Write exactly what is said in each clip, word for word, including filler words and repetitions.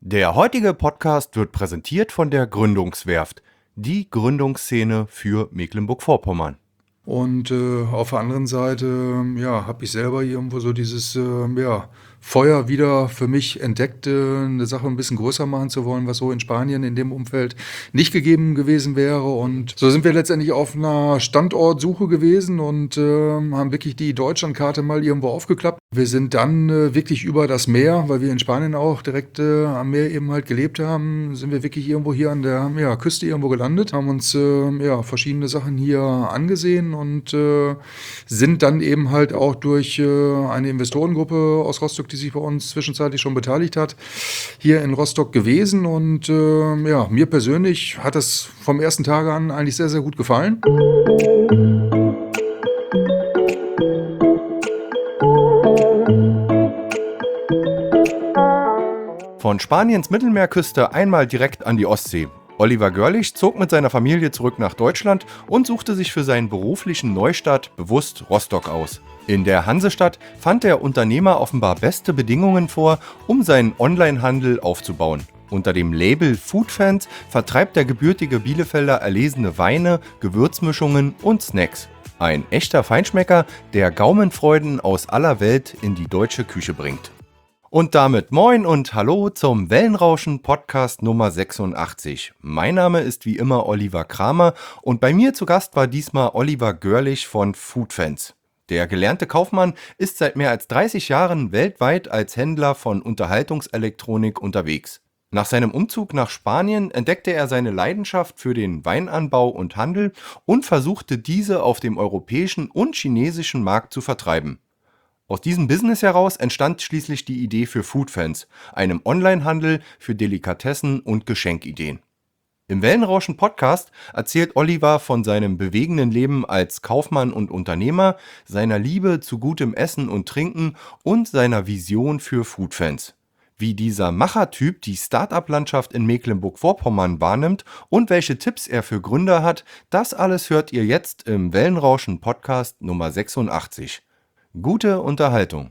Der heutige Podcast wird präsentiert von der Gründungswerft, die Gründungsszene für Mecklenburg-Vorpommern. Und äh, auf der anderen Seite, ja, habe ich selber irgendwo so dieses, äh, ja, Feuer wieder für mich entdeckt, äh, eine Sache ein bisschen größer machen zu wollen, was so in Spanien in dem Umfeld nicht gegeben gewesen wäre. Und so sind wir letztendlich auf einer Standortsuche gewesen und äh, haben wirklich die Deutschlandkarte mal irgendwo aufgeklappt. Wir sind dann äh, wirklich über das Meer, weil wir in Spanien auch direkt äh, am Meer eben halt gelebt haben, sind wir wirklich irgendwo hier an der ja, Küste irgendwo gelandet, haben uns äh, ja, verschiedene Sachen hier angesehen und äh, sind dann eben halt auch durch äh, eine Investorengruppe aus Rostock, die sich bei uns zwischenzeitlich schon beteiligt hat, hier in Rostock gewesen. Und äh, ja, mir persönlich hat es vom ersten Tage an eigentlich sehr, sehr gut gefallen. Von Spaniens Mittelmeerküste einmal direkt an die Ostsee. Oliver Görlich zog mit seiner Familie zurück nach Deutschland und suchte sich für seinen beruflichen Neustart bewusst Rostock aus. In der Hansestadt fand der Unternehmer offenbar beste Bedingungen vor, um seinen Onlinehandel aufzubauen. Unter dem Label Foodfans vertreibt der gebürtige Bielefelder erlesene Weine, Gewürzmischungen und Snacks. Ein echter Feinschmecker, der Gaumenfreuden aus aller Welt in die deutsche Küche bringt. Und damit moin und hallo zum Wellenrauschen Podcast Nummer sechsundachtzig. Mein Name ist wie immer Oliver Kramer und bei mir zu Gast war diesmal Oliver Görlich von Foodfans. Der gelernte Kaufmann ist seit mehr als dreißig Jahren weltweit als Händler von Unterhaltungselektronik unterwegs. Nach seinem Umzug nach Spanien entdeckte er seine Leidenschaft für den Weinanbau und Handel und versuchte diese auf dem europäischen und chinesischen Markt zu vertreiben. Aus diesem Business heraus entstand schließlich die Idee für Foodfans, einem Onlinehandel für Delikatessen und Geschenkideen. Im Wellenrauschen-Podcast erzählt Oliver von seinem bewegenden Leben als Kaufmann und Unternehmer, seiner Liebe zu gutem Essen und Trinken und seiner Vision für Foodfans. Wie dieser Machertyp die Start-up-Landschaft in Mecklenburg-Vorpommern wahrnimmt und welche Tipps er für Gründer hat, das alles hört ihr jetzt im Wellenrauschen-Podcast Nummer sechsundachtzig. Gute Unterhaltung.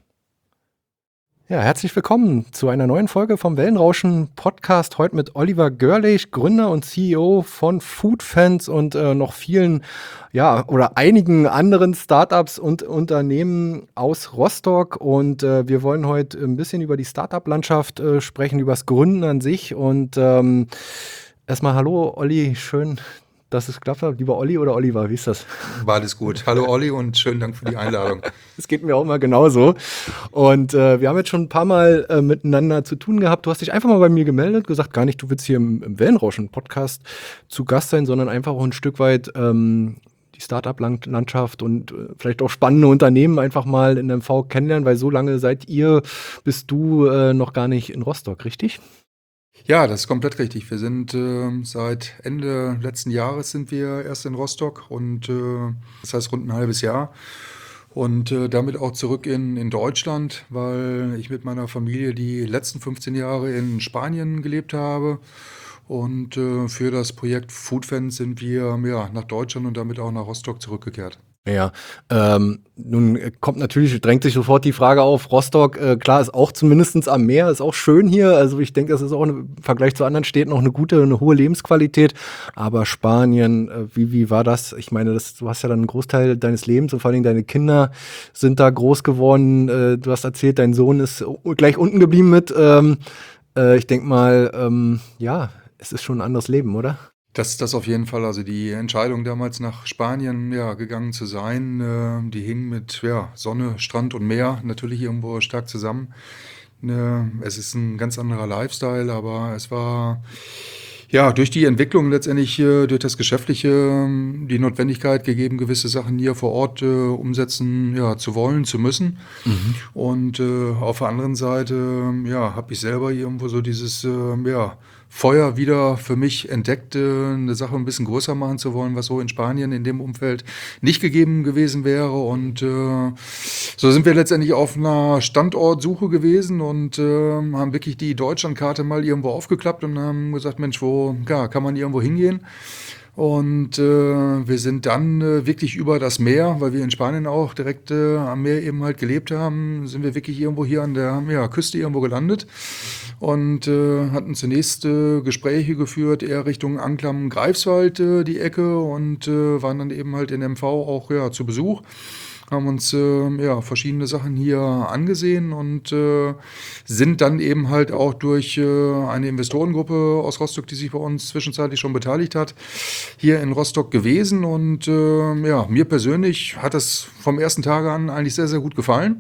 Ja, herzlich willkommen zu einer neuen Folge vom Wellenrauschen Podcast. Heute mit Oliver Görlich, Gründer und C E O von Foodfans und äh, noch vielen, ja, oder einigen anderen Startups und Unternehmen aus Rostock. Und äh, wir wollen heute ein bisschen über die Startup-Landschaft äh, sprechen, über das Gründen an sich. Und ähm, erstmal hallo, Olli, schön, dass es geklappt hat. Lieber Olli oder Oliver, wie ist das? War alles gut. Hallo Olli und schönen Dank für die Einladung. Das geht mir auch immer genauso. Und äh, wir haben jetzt schon ein paar Mal äh, miteinander zu tun gehabt. Du hast dich einfach mal bei mir gemeldet, gesagt, gar nicht, du willst hier im, im Wellenrauschen-Podcast zu Gast sein, sondern einfach auch ein Stück weit ähm, die Start-up-Landschaft und äh, vielleicht auch spannende Unternehmen einfach mal in M V kennenlernen, weil so lange seid ihr, bist du äh, noch gar nicht in Rostock, richtig? Ja, das ist komplett richtig. Wir sind äh, seit Ende letzten Jahres sind wir erst in Rostock und äh, das heißt rund ein halbes Jahr. Und äh, damit auch zurück in, in Deutschland, weil ich mit meiner Familie die letzten fünfzehn Jahre in Spanien gelebt habe. Und äh, für das Projekt Foodfans sind wir ja, nach Deutschland und damit auch nach Rostock zurückgekehrt. Ja, ähm, nun kommt natürlich, drängt sich sofort die Frage auf, Rostock, äh, klar, ist auch zumindest am Meer, ist auch schön hier, also ich denke, das ist auch eine, im Vergleich zu anderen Städten auch eine gute, eine hohe Lebensqualität, aber Spanien, äh, wie, wie war das? Ich meine, das, du hast ja dann einen Großteil deines Lebens und vor allem deine Kinder sind da groß geworden, äh, du hast erzählt, dein Sohn ist gleich unten geblieben mit, ähm, äh, ich denke mal, ähm, ja, es ist schon ein anderes Leben, oder? Das das auf jeden Fall. Also, die Entscheidung damals nach Spanien, ja, gegangen zu sein, äh, die hing mit, ja, Sonne, Strand und Meer natürlich irgendwo stark zusammen. Ne, es ist ein ganz anderer Lifestyle, aber es war, ja, durch die Entwicklung letztendlich, äh, durch das Geschäftliche, ähm, die Notwendigkeit gegeben, gewisse Sachen hier vor Ort, äh, umsetzen, ja, zu wollen, zu müssen. Mhm. Und, äh, auf der anderen Seite, ja, habe ich selber irgendwo so dieses, ähm, ja, Feuer wieder für mich entdeckt, äh, 'ne Sache ein bisschen größer machen zu wollen, was so in Spanien in dem Umfeld nicht gegeben gewesen wäre. Und, äh, so sind wir letztendlich auf einer Standortsuche gewesen und, ähm, haben wirklich die Deutschlandkarte mal irgendwo aufgeklappt und haben gesagt: „Mensch, wo ja, kann man irgendwo hingehen?" Und äh, wir sind dann äh, wirklich über das Meer, weil wir in Spanien auch direkt äh, am Meer eben halt gelebt haben, sind wir wirklich irgendwo hier an der ja, Küste irgendwo gelandet und äh, hatten zunächst äh, Gespräche geführt, eher Richtung Anklam, Greifswald, äh, die Ecke, und äh, waren dann eben halt in M V auch ja, zu Besuch. Haben uns äh, ja, verschiedene Sachen hier angesehen und äh, sind dann eben halt auch durch äh, eine Investorengruppe aus Rostock, die sich bei uns zwischenzeitlich schon beteiligt hat, hier in Rostock gewesen. Und äh, ja, mir persönlich hat das vom ersten Tage an eigentlich sehr, sehr gut gefallen.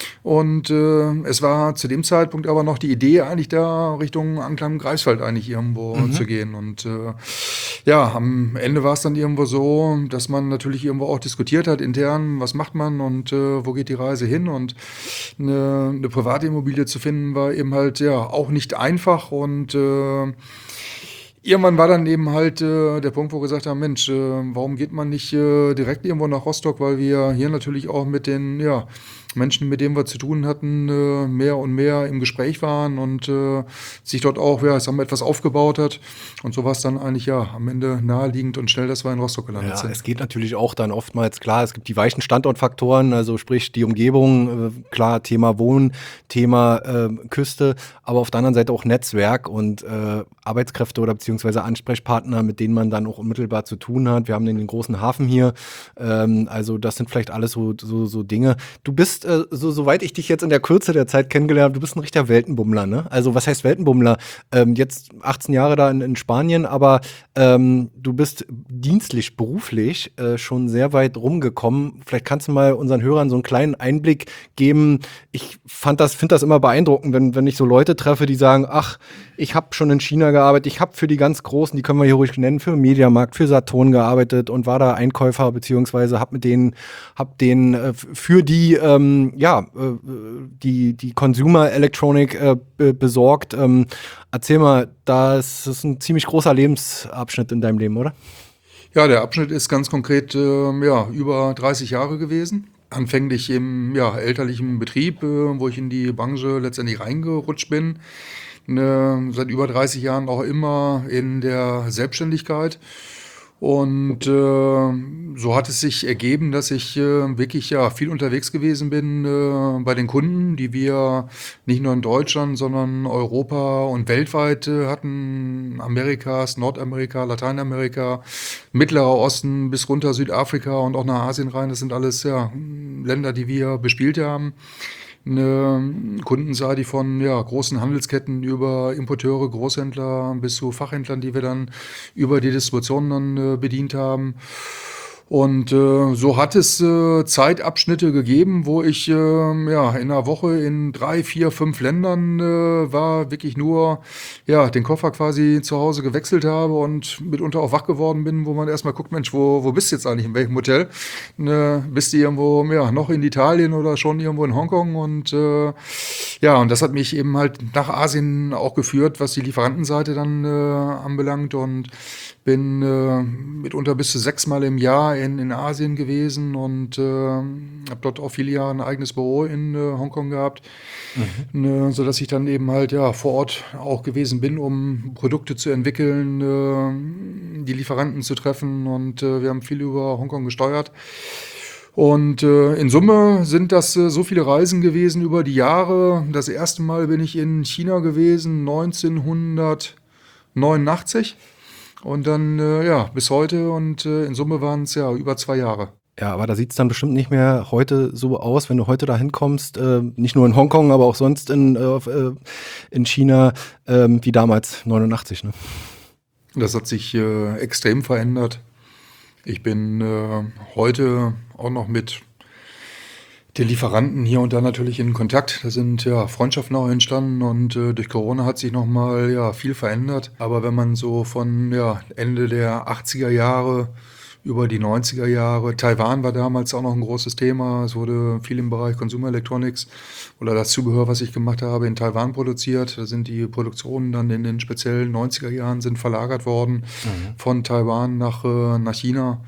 Und äh, es war zu dem Zeitpunkt aber noch die Idee, eigentlich da Richtung Anklam Greifswald eigentlich irgendwo Mhm. zu gehen. Und äh, ja, am Ende war es dann irgendwo so, dass man natürlich irgendwo auch diskutiert hat intern, was macht man und äh, wo geht die Reise hin. Und eine, eine private Immobilie zu finden, war eben halt ja auch nicht einfach. Und äh, irgendwann war dann eben halt äh, der Punkt, wo wir gesagt haben, Mensch, äh, warum geht man nicht äh, direkt irgendwo nach Rostock, weil wir hier natürlich auch mit den ja, Menschen, mit denen wir zu tun hatten, äh, mehr und mehr im Gespräch waren und äh, sich dort auch, ja, ich sag mal, etwas aufgebaut hat. Und so war es dann eigentlich ja am Ende naheliegend und schnell, dass wir in Rostock gelandet Ja, sind. es geht natürlich auch dann oftmals, klar, es gibt die weichen Standortfaktoren, also sprich die Umgebung, äh, klar, Thema Wohnen, Thema äh, Küste, aber auf der anderen Seite auch Netzwerk und äh, Arbeitskräfte oder beziehungsweise Ansprechpartner, mit denen man dann auch unmittelbar zu tun hat. Wir haben den großen Hafen hier, ähm, also das sind vielleicht alles so, so, so Dinge. Du bist, äh, so soweit ich dich jetzt in der Kürze der Zeit kennengelernt habe, du bist ein richtiger Weltenbummler, ne? Also was heißt Weltenbummler? Ähm, jetzt achtzehn Jahre da in, in Spanien, aber ähm, du bist dienstlich, beruflich äh, schon sehr weit rumgekommen. Vielleicht kannst du mal unseren Hörern so einen kleinen Einblick geben. Ich fand das, finde das immer beeindruckend, wenn, wenn ich so Leute treffe, die sagen, ach, ich habe schon in China gearbeitet, ich habe für die ganz Großen, die können wir hier ruhig nennen, für Mediamarkt, für Saturn gearbeitet und war da Einkäufer, beziehungsweise habe mit denen, hab denen äh, für die, ähm, ja, äh, die, die Consumer Electronic äh, be- besorgt. Ähm, erzähl mal, das ist ein ziemlich großer Lebensabschnitt in deinem Leben, oder? Ja, der Abschnitt ist ganz konkret ähm, ja, über dreißig Jahre gewesen. Anfänglich im ja, elterlichen Betrieb, äh, wo ich in die Branche letztendlich reingerutscht bin. Ne, seit über dreißig Jahren auch immer in der Selbstständigkeit. Und äh, so hat es sich ergeben, dass ich äh, wirklich ja viel unterwegs gewesen bin äh, bei den Kunden, die wir nicht nur in Deutschland, sondern Europa und weltweit äh, hatten. Amerikas, Nordamerika, Lateinamerika, Mittlerer Osten bis runter Südafrika und auch nach Asien rein. Das sind alles ja Länder, die wir bespielt haben. Eine Kundenseite, die von ja, großen Handelsketten über Importeure, Großhändler bis zu Fachhändlern, die wir dann über die Distribution dann äh, bedient haben. Und äh, so hat es äh, Zeitabschnitte gegeben, wo ich äh, ja, in einer Woche in drei, vier, fünf Ländern äh, war, wirklich nur ja, den Koffer quasi zu Hause gewechselt habe und mitunter auch wach geworden bin, wo man erstmal guckt, Mensch, wo, wo bist du jetzt eigentlich, in welchem Hotel? Ne, bist du irgendwo ja, noch in Italien oder schon irgendwo in Hongkong? Und äh, ja, und das hat mich eben halt nach Asien auch geführt, was die Lieferantenseite dann äh, anbelangt, und bin äh, mitunter bis zu sechsmal im Jahr in, in Asien gewesen und äh, habe dort auch viele Jahre ein eigenes Büro in äh, Hongkong gehabt, mhm. ne, sodass ich dann eben halt ja vor Ort auch gewesen bin, um Produkte zu entwickeln, äh, die Lieferanten zu treffen, und äh, wir haben viel über Hongkong gesteuert. Und äh, in Summe sind das äh, so viele Reisen gewesen über die Jahre. Das erste Mal bin ich in China gewesen, neunzehnhundertneunundachtzig. Und dann, äh, ja, bis heute, und äh, in Summe waren es ja über zwei Jahre. Ja, aber da sieht es dann bestimmt nicht mehr heute so aus, wenn du heute da hinkommst, äh, nicht nur in Hongkong, aber auch sonst in, äh, in China, äh, wie damals, neunundachtzig, ne? Das hat sich äh, extrem verändert. Ich bin äh, heute auch noch mit den Lieferanten hier und da natürlich in Kontakt. Da sind ja Freundschaften auch entstanden, und äh, durch Corona hat sich nochmal ja, viel verändert. Aber wenn man so von ja, Ende der achtziger Jahre über die neunziger Jahre, Taiwan war damals auch noch ein großes Thema. Es wurde viel im Bereich Consumer Electronics oder das Zubehör, was ich gemacht habe, in Taiwan produziert. Da sind die Produktionen dann in den speziellen neunziger Jahren sind verlagert worden, mhm. von Taiwan nach, äh, nach China.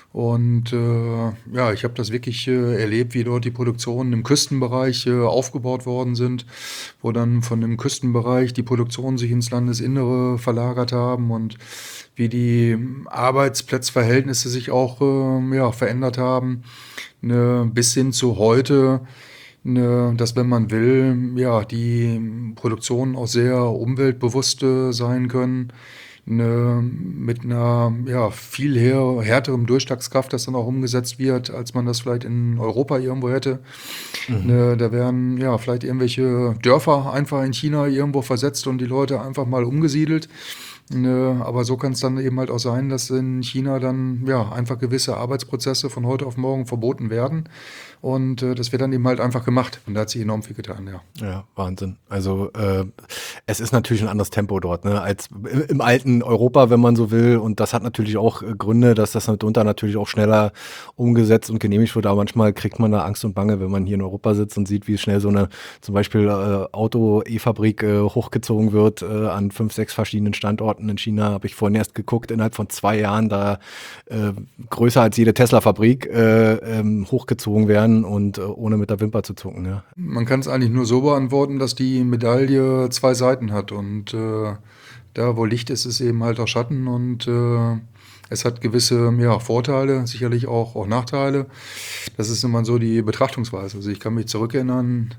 Und äh, ja, ich habe das wirklich äh, erlebt, wie dort die Produktionen im Küstenbereich äh, aufgebaut worden sind, wo dann von dem Küstenbereich die Produktionen sich ins Landesinnere verlagert haben und wie die Arbeitsplatzverhältnisse sich auch äh, ja, verändert haben, ne, bis hin zu heute, ne, dass, wenn man will, ja, die Produktionen auch sehr umweltbewusst äh, sein können, ne, mit einer ja, viel her härterem Durchschlagskraft, das dann auch umgesetzt wird, als man das vielleicht in Europa irgendwo hätte. Mhm. Ne, da werden ja vielleicht irgendwelche Dörfer einfach in China irgendwo versetzt und die Leute einfach mal umgesiedelt. Ne, aber so kann es dann eben halt auch sein, dass in China dann ja einfach gewisse Arbeitsprozesse von heute auf morgen verboten werden. Und äh, das wird dann eben halt einfach gemacht. Und da hat sich enorm viel getan, ja. Ja, Wahnsinn. Also äh, es ist natürlich ein anderes Tempo dort, ne, als im, im alten Europa, wenn man so will. Und das hat natürlich auch äh, Gründe, dass das mitunter natürlich auch schneller umgesetzt und genehmigt wird. Aber manchmal kriegt man da Angst und Bange, wenn man hier in Europa sitzt und sieht, wie schnell so eine zum Beispiel äh, Auto-E-Fabrik äh, hochgezogen wird äh, an fünf, sechs verschiedenen Standorten in China. Habe ich vorhin erst geguckt, innerhalb von zwei Jahren da äh, größer als jede Tesla-Fabrik äh, ähm, hochgezogen werden. Und äh, ohne mit der Wimper zu zucken, ja. Man kann es eigentlich nur so beantworten, dass die Medaille zwei Seiten hat. Und äh, da, wo Licht ist, ist eben halt auch Schatten. Und äh, es hat gewisse ja, Vorteile, sicherlich auch, auch Nachteile. Das ist immer so die Betrachtungsweise. Also ich kann mich zurückerinnern,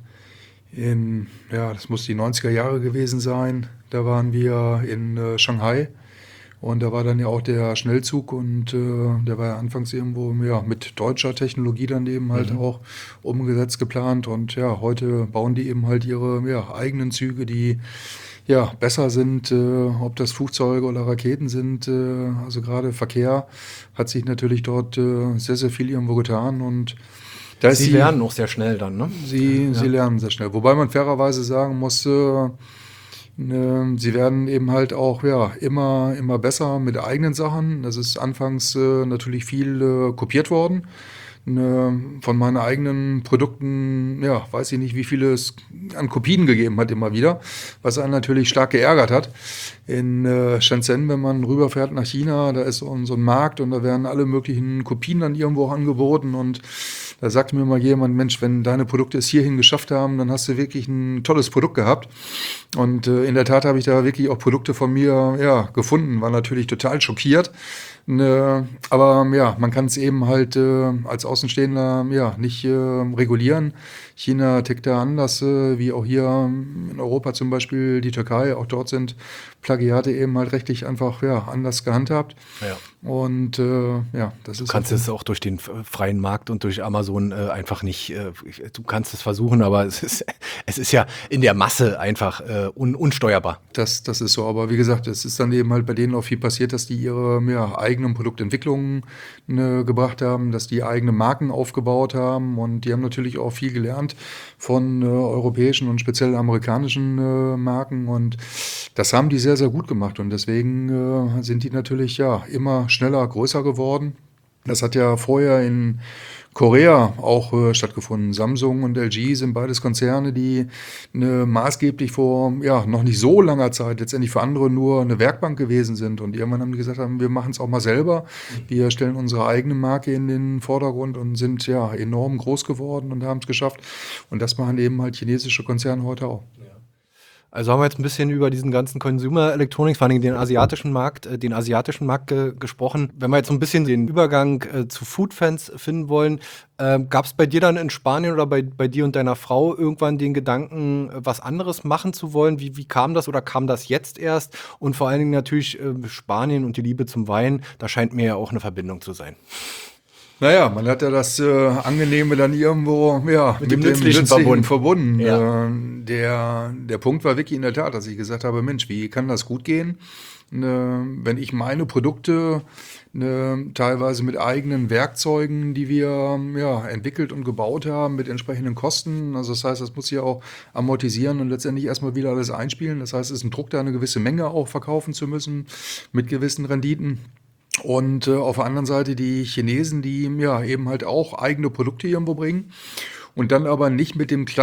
in, ja, das muss die neunziger Jahre gewesen sein. Da waren wir in äh, Shanghai. Und da war dann ja auch der Schnellzug und äh, der war ja anfangs irgendwo ja, mit deutscher Technologie dann eben halt Mhm. auch umgesetzt, geplant. Und ja, heute bauen die eben halt ihre ja, eigenen Züge, die ja besser sind, äh, ob das Flugzeuge oder Raketen sind. Äh, also gerade Verkehr hat sich natürlich dort äh, sehr, sehr viel irgendwo getan. Und da ist Sie die, lernen auch sehr schnell dann, ne? sie, Ja. sie lernen sehr schnell. Wobei man fairerweise sagen muss, äh, Ne, sie werden eben halt auch ja, immer, immer besser mit eigenen Sachen. Das ist anfangs äh, natürlich viel äh, kopiert worden. Ne, von meinen eigenen Produkten, ja, weiß ich nicht, wie viele es an Kopien gegeben hat immer wieder, was einen natürlich stark geärgert hat. In äh, Shenzhen, wenn man rüberfährt nach China, da ist so ein, so ein Markt und da werden alle möglichen Kopien dann irgendwo angeboten und da sagte mir mal jemand, Mensch, wenn deine Produkte es hierhin geschafft haben, dann hast du wirklich ein tolles Produkt gehabt. Und äh, in der Tat habe ich da wirklich auch Produkte von mir ja, gefunden, war natürlich total schockiert. Ne, aber ja, man kann es eben halt äh, als Außenstehender ja, nicht äh, regulieren. China tickt da anders, äh, wie auch hier in Europa zum Beispiel, die Türkei. Auch dort sind Plagiate eben halt rechtlich einfach ja, anders gehandhabt. Ja. Und äh, ja, das Du ist kannst auch- es auch durch den f- freien Markt und durch Amazon äh, einfach nicht, äh, du kannst es versuchen, aber es ist, es ist ja in der Masse einfach äh, un, unsteuerbar. Das, das ist so, aber wie gesagt, es ist dann eben halt bei denen auch viel passiert, dass die ihre ja, eigenen Produktentwicklungen ne, gebracht haben, dass die eigene Marken aufgebaut haben und die haben natürlich auch viel gelernt von äh, europäischen und speziell amerikanischen äh, Marken und das haben die sehr, sehr gut gemacht und deswegen äh, sind die natürlich ja immer schneller, größer geworden. Das hat ja vorher in Korea auch äh, stattgefunden. Samsung und L G sind beides Konzerne, die ne, maßgeblich vor ja, noch nicht so langer Zeit letztendlich für andere nur eine Werkbank gewesen sind. Und irgendwann haben die gesagt, haben, wir machen es auch mal selber. Wir stellen unsere eigene Marke in den Vordergrund und sind ja enorm groß geworden und haben es geschafft. Und das machen eben halt chinesische Konzerne heute auch. Also haben wir jetzt ein bisschen über diesen ganzen Consumer Electronics, vor allem den asiatischen Markt, äh, den asiatischen Markt ge gesprochen. Wenn wir jetzt so ein bisschen den Übergang äh, zu Foodfans finden wollen, äh, gab es bei dir dann in Spanien oder bei, bei dir und deiner Frau irgendwann den Gedanken, äh, was anderes machen zu wollen? Wie, wie kam das oder kam das jetzt erst? Und vor allen Dingen natürlich äh, Spanien und die Liebe zum Wein, da scheint mir ja auch eine Verbindung zu sein. Naja, man hat ja das äh, Angenehme dann irgendwo ja, Mit dem Nützlichen verbunden. verbunden. Ja. Äh, der, der Punkt war wirklich in der Tat, dass ich gesagt habe, Mensch, wie kann das gut gehen, ne, wenn ich meine Produkte ne, teilweise mit eigenen Werkzeugen, die wir ja, entwickelt und gebaut haben, mit entsprechenden Kosten. Also das heißt, das muss ich auch amortisieren und letztendlich erstmal wieder alles einspielen. Das heißt, es ist ein Druck, da eine gewisse Menge auch verkaufen zu müssen mit gewissen Renditen. Und äh, auf der anderen Seite die Chinesen, die ja eben halt auch eigene Produkte irgendwo bringen und dann aber nicht mit dem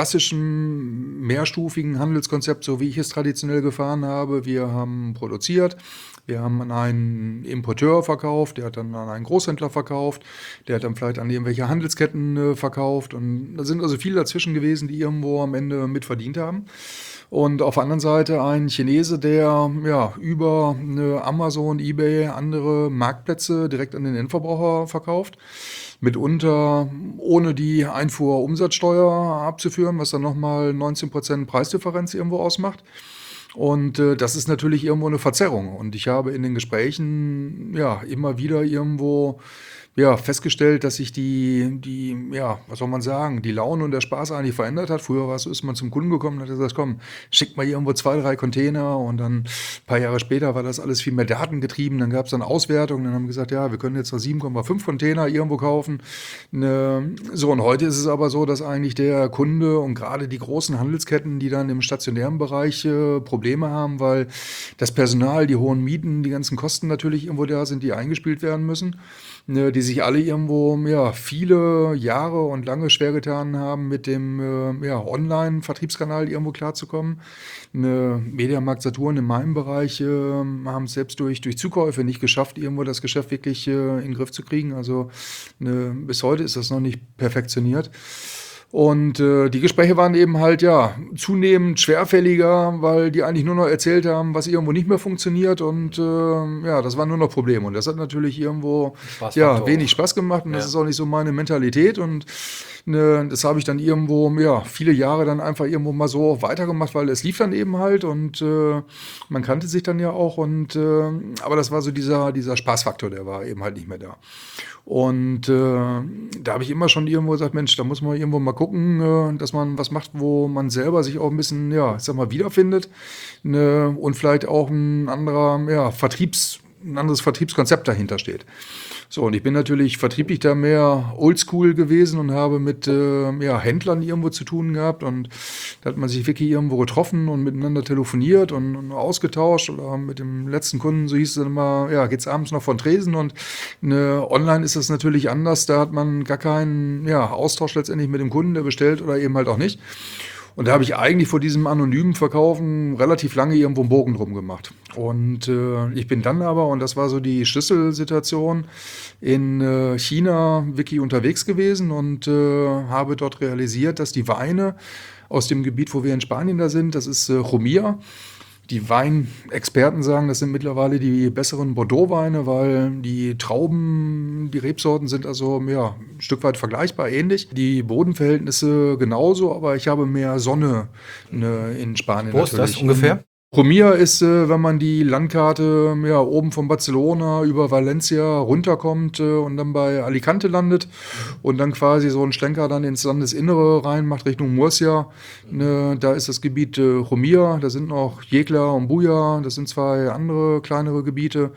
klassischen mehrstufigen Handelskonzept, so wie ich es traditionell gefahren habe. Wir haben produziert, Wir haben an einen Importeur verkauft, der hat dann an einen Großhändler verkauft, der hat dann vielleicht an irgendwelche Handelsketten äh, verkauft. Und da sind also viele dazwischen gewesen, die irgendwo am Ende mit verdient haben. Und auf der anderen Seite ein Chinese, der ja über eine Amazon, eBay, andere Marktplätze direkt an den Endverbraucher verkauft. Mitunter ohne die Einfuhrumsatzsteuer abzuführen, was dann nochmal neunzehn Prozent Preisdifferenz irgendwo ausmacht. Und äh, das ist natürlich irgendwo eine Verzerrung. Und ich habe in den Gesprächen ja immer wieder irgendwo ja, festgestellt, dass sich die, die, ja, was soll man sagen, die Laune und der Spaß eigentlich verändert hat. Früher war es so, ist man zum Kunden gekommen und hat gesagt, komm, schickt mal irgendwo zwei, drei Container, und dann ein paar Jahre später war das alles viel mehr datengetrieben. Dann gab es dann Auswertungen, dann haben wir gesagt, ja, wir können jetzt noch sieben Komma fünf Container irgendwo kaufen. Ne, so, und heute ist es aber so, dass eigentlich der Kunde und gerade die großen Handelsketten, die dann im stationären Bereich äh, Probleme haben, weil das Personal, die hohen Mieten, die ganzen Kosten natürlich irgendwo da sind, die eingespielt werden müssen, ne, die sich alle irgendwo ja, viele Jahre und lange schwer getan haben, mit dem äh, ja, Online-Vertriebskanal irgendwo klarzukommen. Ne, Mediamarkt Saturn in meinem Bereich äh, haben es selbst durch, durch Zukäufe nicht geschafft, irgendwo das Geschäft wirklich äh, in den Griff zu kriegen. Also ne, bis heute ist das noch nicht perfektioniert. Und äh, die Gespräche waren eben halt ja zunehmend schwerfälliger, weil die eigentlich nur noch erzählt haben, was irgendwo nicht mehr funktioniert, und äh, ja, das waren nur noch Probleme, und das hat natürlich irgendwo ja wenig Spaß gemacht, und das Ja. ist auch nicht so meine Mentalität, und ne, das habe ich dann irgendwo ja viele Jahre dann einfach irgendwo mal so weitergemacht, weil es lief dann eben halt, und äh, man kannte sich dann ja auch, und äh, aber das war so dieser dieser Spaßfaktor, der war eben halt nicht mehr da. Und äh, da habe ich immer schon irgendwo gesagt, Mensch, da muss man irgendwo mal gucken, äh, dass man was macht, wo man selber sich auch ein bisschen, ja, ich sag mal, wiederfindet, ne, und vielleicht auch ein anderer, ja, Vertriebs, ein anderes Vertriebskonzept dahinter steht. So, und ich bin natürlich vertrieblich da mehr oldschool gewesen und habe mit äh, ja, Händlern irgendwo zu tun gehabt, und da hat man sich wirklich irgendwo getroffen und miteinander telefoniert und, und ausgetauscht, oder mit dem letzten Kunden, so hieß es dann immer, ja, geht's abends noch von Tresen, und ne, online ist das natürlich anders, da hat man gar keinen ja, Austausch letztendlich mit dem Kunden, der bestellt oder eben halt auch nicht. Und da habe ich eigentlich vor diesem anonymen Verkaufen relativ lange irgendwo einen Bogen drum gemacht. Und äh, ich bin dann aber, und das war so die Schlüsselsituation, in äh, China wirklich unterwegs gewesen und äh, habe dort realisiert, dass die Weine aus dem Gebiet, wo wir in Spanien da sind, das ist äh, Jumilla. Die Weinexperten sagen, das sind mittlerweile die besseren Bordeaux-Weine, weil die Trauben, die Rebsorten sind also ja, ein Stück weit vergleichbar, ähnlich. Die Bodenverhältnisse genauso, aber ich habe mehr Sonne ne, in Spanien. Wo ist das ungefähr? Jumilla ist, äh, wenn man die Landkarte ja, oben von Barcelona über Valencia runterkommt äh, und dann bei Alicante landet und dann quasi so einen Schlenker dann ins Landesinnere reinmacht Richtung Murcia. Ne, da ist das Gebiet äh, Jumilla, da sind noch Yecla und Buja, das sind zwei andere kleinere Gebiete.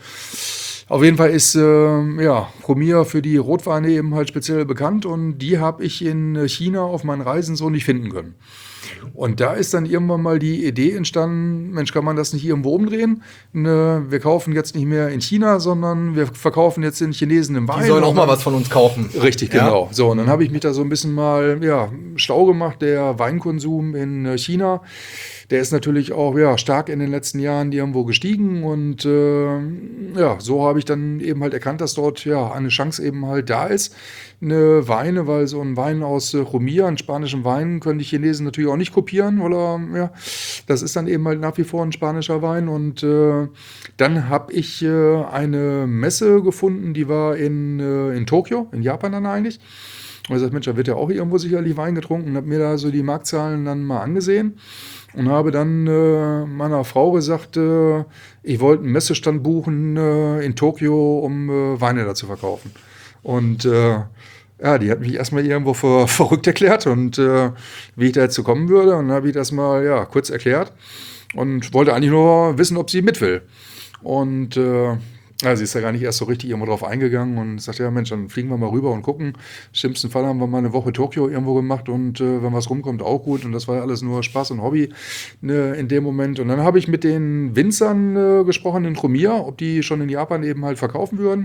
Auf jeden Fall ist äh, ja, Jumilla für die Rotweine eben halt speziell bekannt, und die habe ich in China auf meinen Reisen so nicht finden können. Und da ist dann irgendwann mal die Idee entstanden, Mensch, kann man das nicht irgendwo umdrehen? Ne, wir kaufen jetzt nicht mehr in China, sondern wir verkaufen jetzt den Chinesen im Wein. Die sollen auch mal was von uns kaufen. Richtig, Ja. genau. So, und dann habe ich mich da so ein bisschen mal ja, schlau gemacht. Der Weinkonsum in äh, China, der ist natürlich auch ja, stark in den letzten Jahren irgendwo gestiegen, und äh, ja, so habe ich dann eben halt erkannt, dass dort ja eine Chance eben halt da ist. Eine Weine, weil so ein Wein aus äh, Jumilla, einen spanischen Wein, können die Chinesen natürlich auch nicht kopieren, oder ja, das ist dann eben halt nach wie vor ein spanischer Wein. Und äh, dann habe ich äh, eine Messe gefunden, die war in, äh, in Tokio, in Japan dann eigentlich. Und ich sagte, Mensch, da wird ja auch irgendwo sicherlich Wein getrunken, und habe mir da so die Marktzahlen dann mal angesehen und habe dann äh, meiner Frau gesagt, äh, ich wollte einen Messestand buchen äh, in Tokio, um äh, Weine da zu verkaufen. Und äh, ja, die hat mich erstmal irgendwo für verrückt erklärt, und äh, wie ich da jetzt so kommen würde. Und dann habe ich das mal ja, kurz erklärt und wollte eigentlich nur wissen, ob sie mit will. Und äh, ja, sie ist da gar nicht erst so richtig irgendwo drauf eingegangen und sagte, ja Mensch, dann fliegen wir mal rüber und gucken. Im schlimmsten Fall haben wir mal eine Woche Tokio irgendwo gemacht, und äh, wenn was rumkommt, auch gut. Und das war ja alles nur Spaß und Hobby ne, in dem Moment. Und dann habe ich mit den Winzern äh, gesprochen in Jumilla, ob die schon in Japan eben halt verkaufen würden.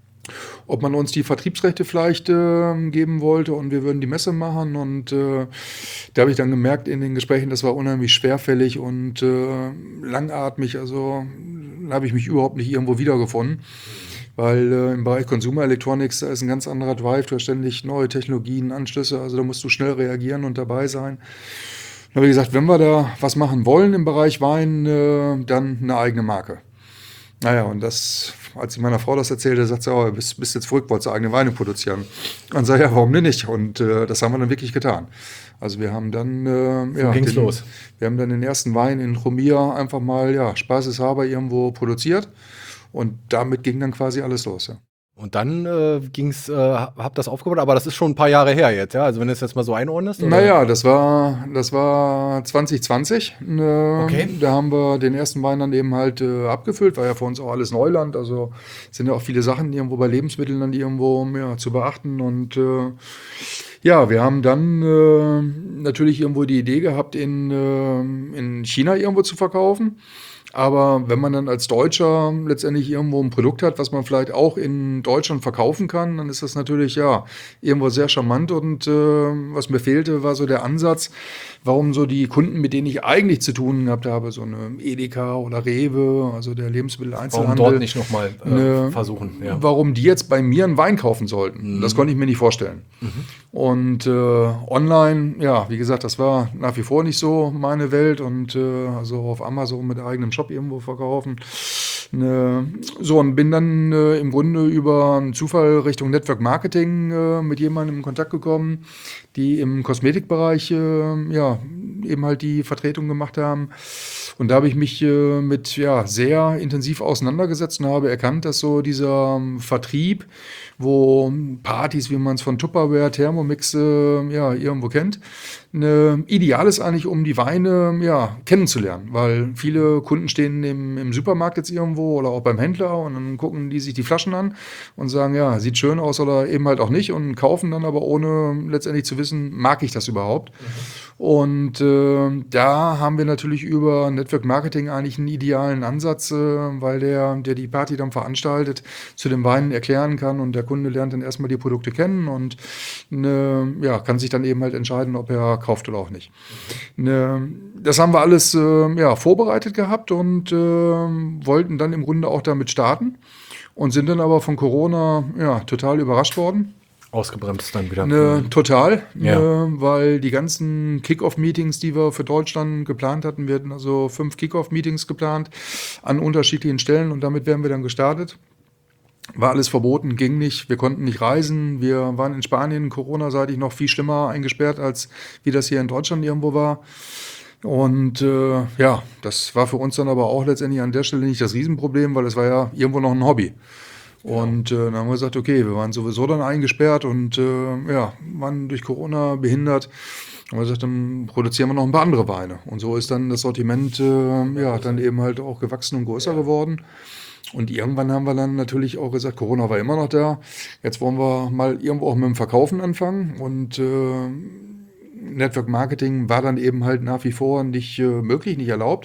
Ob man uns die Vertriebsrechte vielleicht äh, geben wollte, und wir würden die Messe machen. Und äh, da habe ich dann gemerkt in den Gesprächen, das war unheimlich schwerfällig und äh, langatmig. Also habe ich mich überhaupt nicht irgendwo wiedergefunden. Weil äh, im Bereich Consumer Electronics, da ist ein ganz anderer Drive, du hast ständig neue Technologien, Anschlüsse, also da musst du schnell reagieren und dabei sein. Dann habe ich gesagt, wenn wir da was machen wollen im Bereich Wein, äh, dann eine eigene Marke. Naja, und das, als ich meiner Frau das erzählte, sagt sie, oh, du bist, bist jetzt verrückt, wolltest du eigene Weine produzieren. Und sag ja, warum denn nicht? Und äh, das haben wir dann wirklich getan. Also wir haben dann, äh, ja, ging's den, los. wir haben dann den ersten Wein in Romia einfach mal, ja, spaßeshalber irgendwo produziert. Und damit ging dann quasi alles los, ja. Und dann äh, ging's, äh, hab das aufgebaut, aber das ist schon ein paar Jahre her jetzt, ja? Also wenn du es jetzt mal so einordnest? Oder? Naja, das war, das war zwanzig zwanzig. Äh, Okay. Da haben wir den ersten Wein dann eben halt äh, abgefüllt, war ja für uns auch alles Neuland. Also sind ja auch viele Sachen irgendwo bei Lebensmitteln dann irgendwo ja, zu beachten. Und äh, ja, wir haben dann äh, natürlich irgendwo die Idee gehabt, in, äh, in China irgendwo zu verkaufen. Aber wenn man dann als Deutscher letztendlich irgendwo ein Produkt hat, was man vielleicht auch in Deutschland verkaufen kann, dann ist das natürlich ja irgendwo sehr charmant. Und äh, was mir fehlte, war so der Ansatz, warum so die Kunden, mit denen ich eigentlich zu tun gehabt habe, so eine Edeka oder Rewe, also der Lebensmitteleinzelhandel. Warum dort nicht nochmal äh, ne, versuchen? Ja. Warum die jetzt bei mir einen Wein kaufen sollten, Mhm. das konnte ich mir nicht vorstellen. Und äh, online, ja, wie gesagt, das war nach wie vor nicht so meine Welt. Und äh, also auf Amazon mit eigenem Shop irgendwo verkaufen. Ne, so, und bin dann äh, im Grunde über einen Zufall Richtung Network Marketing äh, mit jemandem in Kontakt gekommen, die im Kosmetikbereich äh, ja, eben halt die Vertretung gemacht haben. Und da habe ich mich äh, mit ja, sehr intensiv auseinandergesetzt und habe erkannt, dass so dieser ähm, Vertrieb, wo Partys, wie man es von Tupperware, Thermomix äh, ja, irgendwo kennt, ne, ideal ist eigentlich, um die Weine ja, kennenzulernen. Weil viele Kunden stehen im, im Supermarkt jetzt irgendwo oder auch beim Händler und dann gucken die sich die Flaschen an und sagen, ja, sieht schön aus oder eben halt auch nicht und kaufen dann aber ohne letztendlich zu wissen, mag ich das überhaupt. Und äh, da haben wir natürlich über Network Marketing eigentlich einen idealen Ansatz, äh, weil der, der die Party dann veranstaltet, zu den Weinen erklären kann und der Kunde lernt dann erstmal die Produkte kennen und ne, ja, kann sich dann eben halt entscheiden, ob er kauft oder auch nicht. Ne, das haben wir alles äh, ja, vorbereitet gehabt und äh, wollten dann im Grunde auch damit starten und sind dann aber von Corona ja, total überrascht worden. Ausgebremst dann wieder. Ne, total, Ja. ne, weil die ganzen Kick-Off-Meetings, die wir für Deutschland geplant hatten, wir hatten also fünf Kick-Off-Meetings geplant an unterschiedlichen Stellen und damit wären wir dann gestartet. War alles verboten, ging nicht, wir konnten nicht reisen, wir waren in Spanien Corona-seitig noch viel schlimmer eingesperrt, als wie das hier in Deutschland irgendwo war. Und äh, ja, das war für uns dann aber auch letztendlich an der Stelle nicht das Riesenproblem, weil es war ja irgendwo noch ein Hobby. Und äh, dann haben wir gesagt, okay, wir waren sowieso dann eingesperrt und äh, ja, waren durch Corona behindert. Und wir gesagt, dann produzieren wir noch ein paar andere Weine. Und so ist dann das Sortiment äh, ja, dann eben halt auch gewachsen und größer geworden. Und irgendwann haben wir dann natürlich auch gesagt, Corona war immer noch da. Jetzt wollen wir mal irgendwo auch mit dem Verkaufen anfangen. Und äh, Network Marketing war dann eben halt nach wie vor nicht äh, möglich, nicht erlaubt.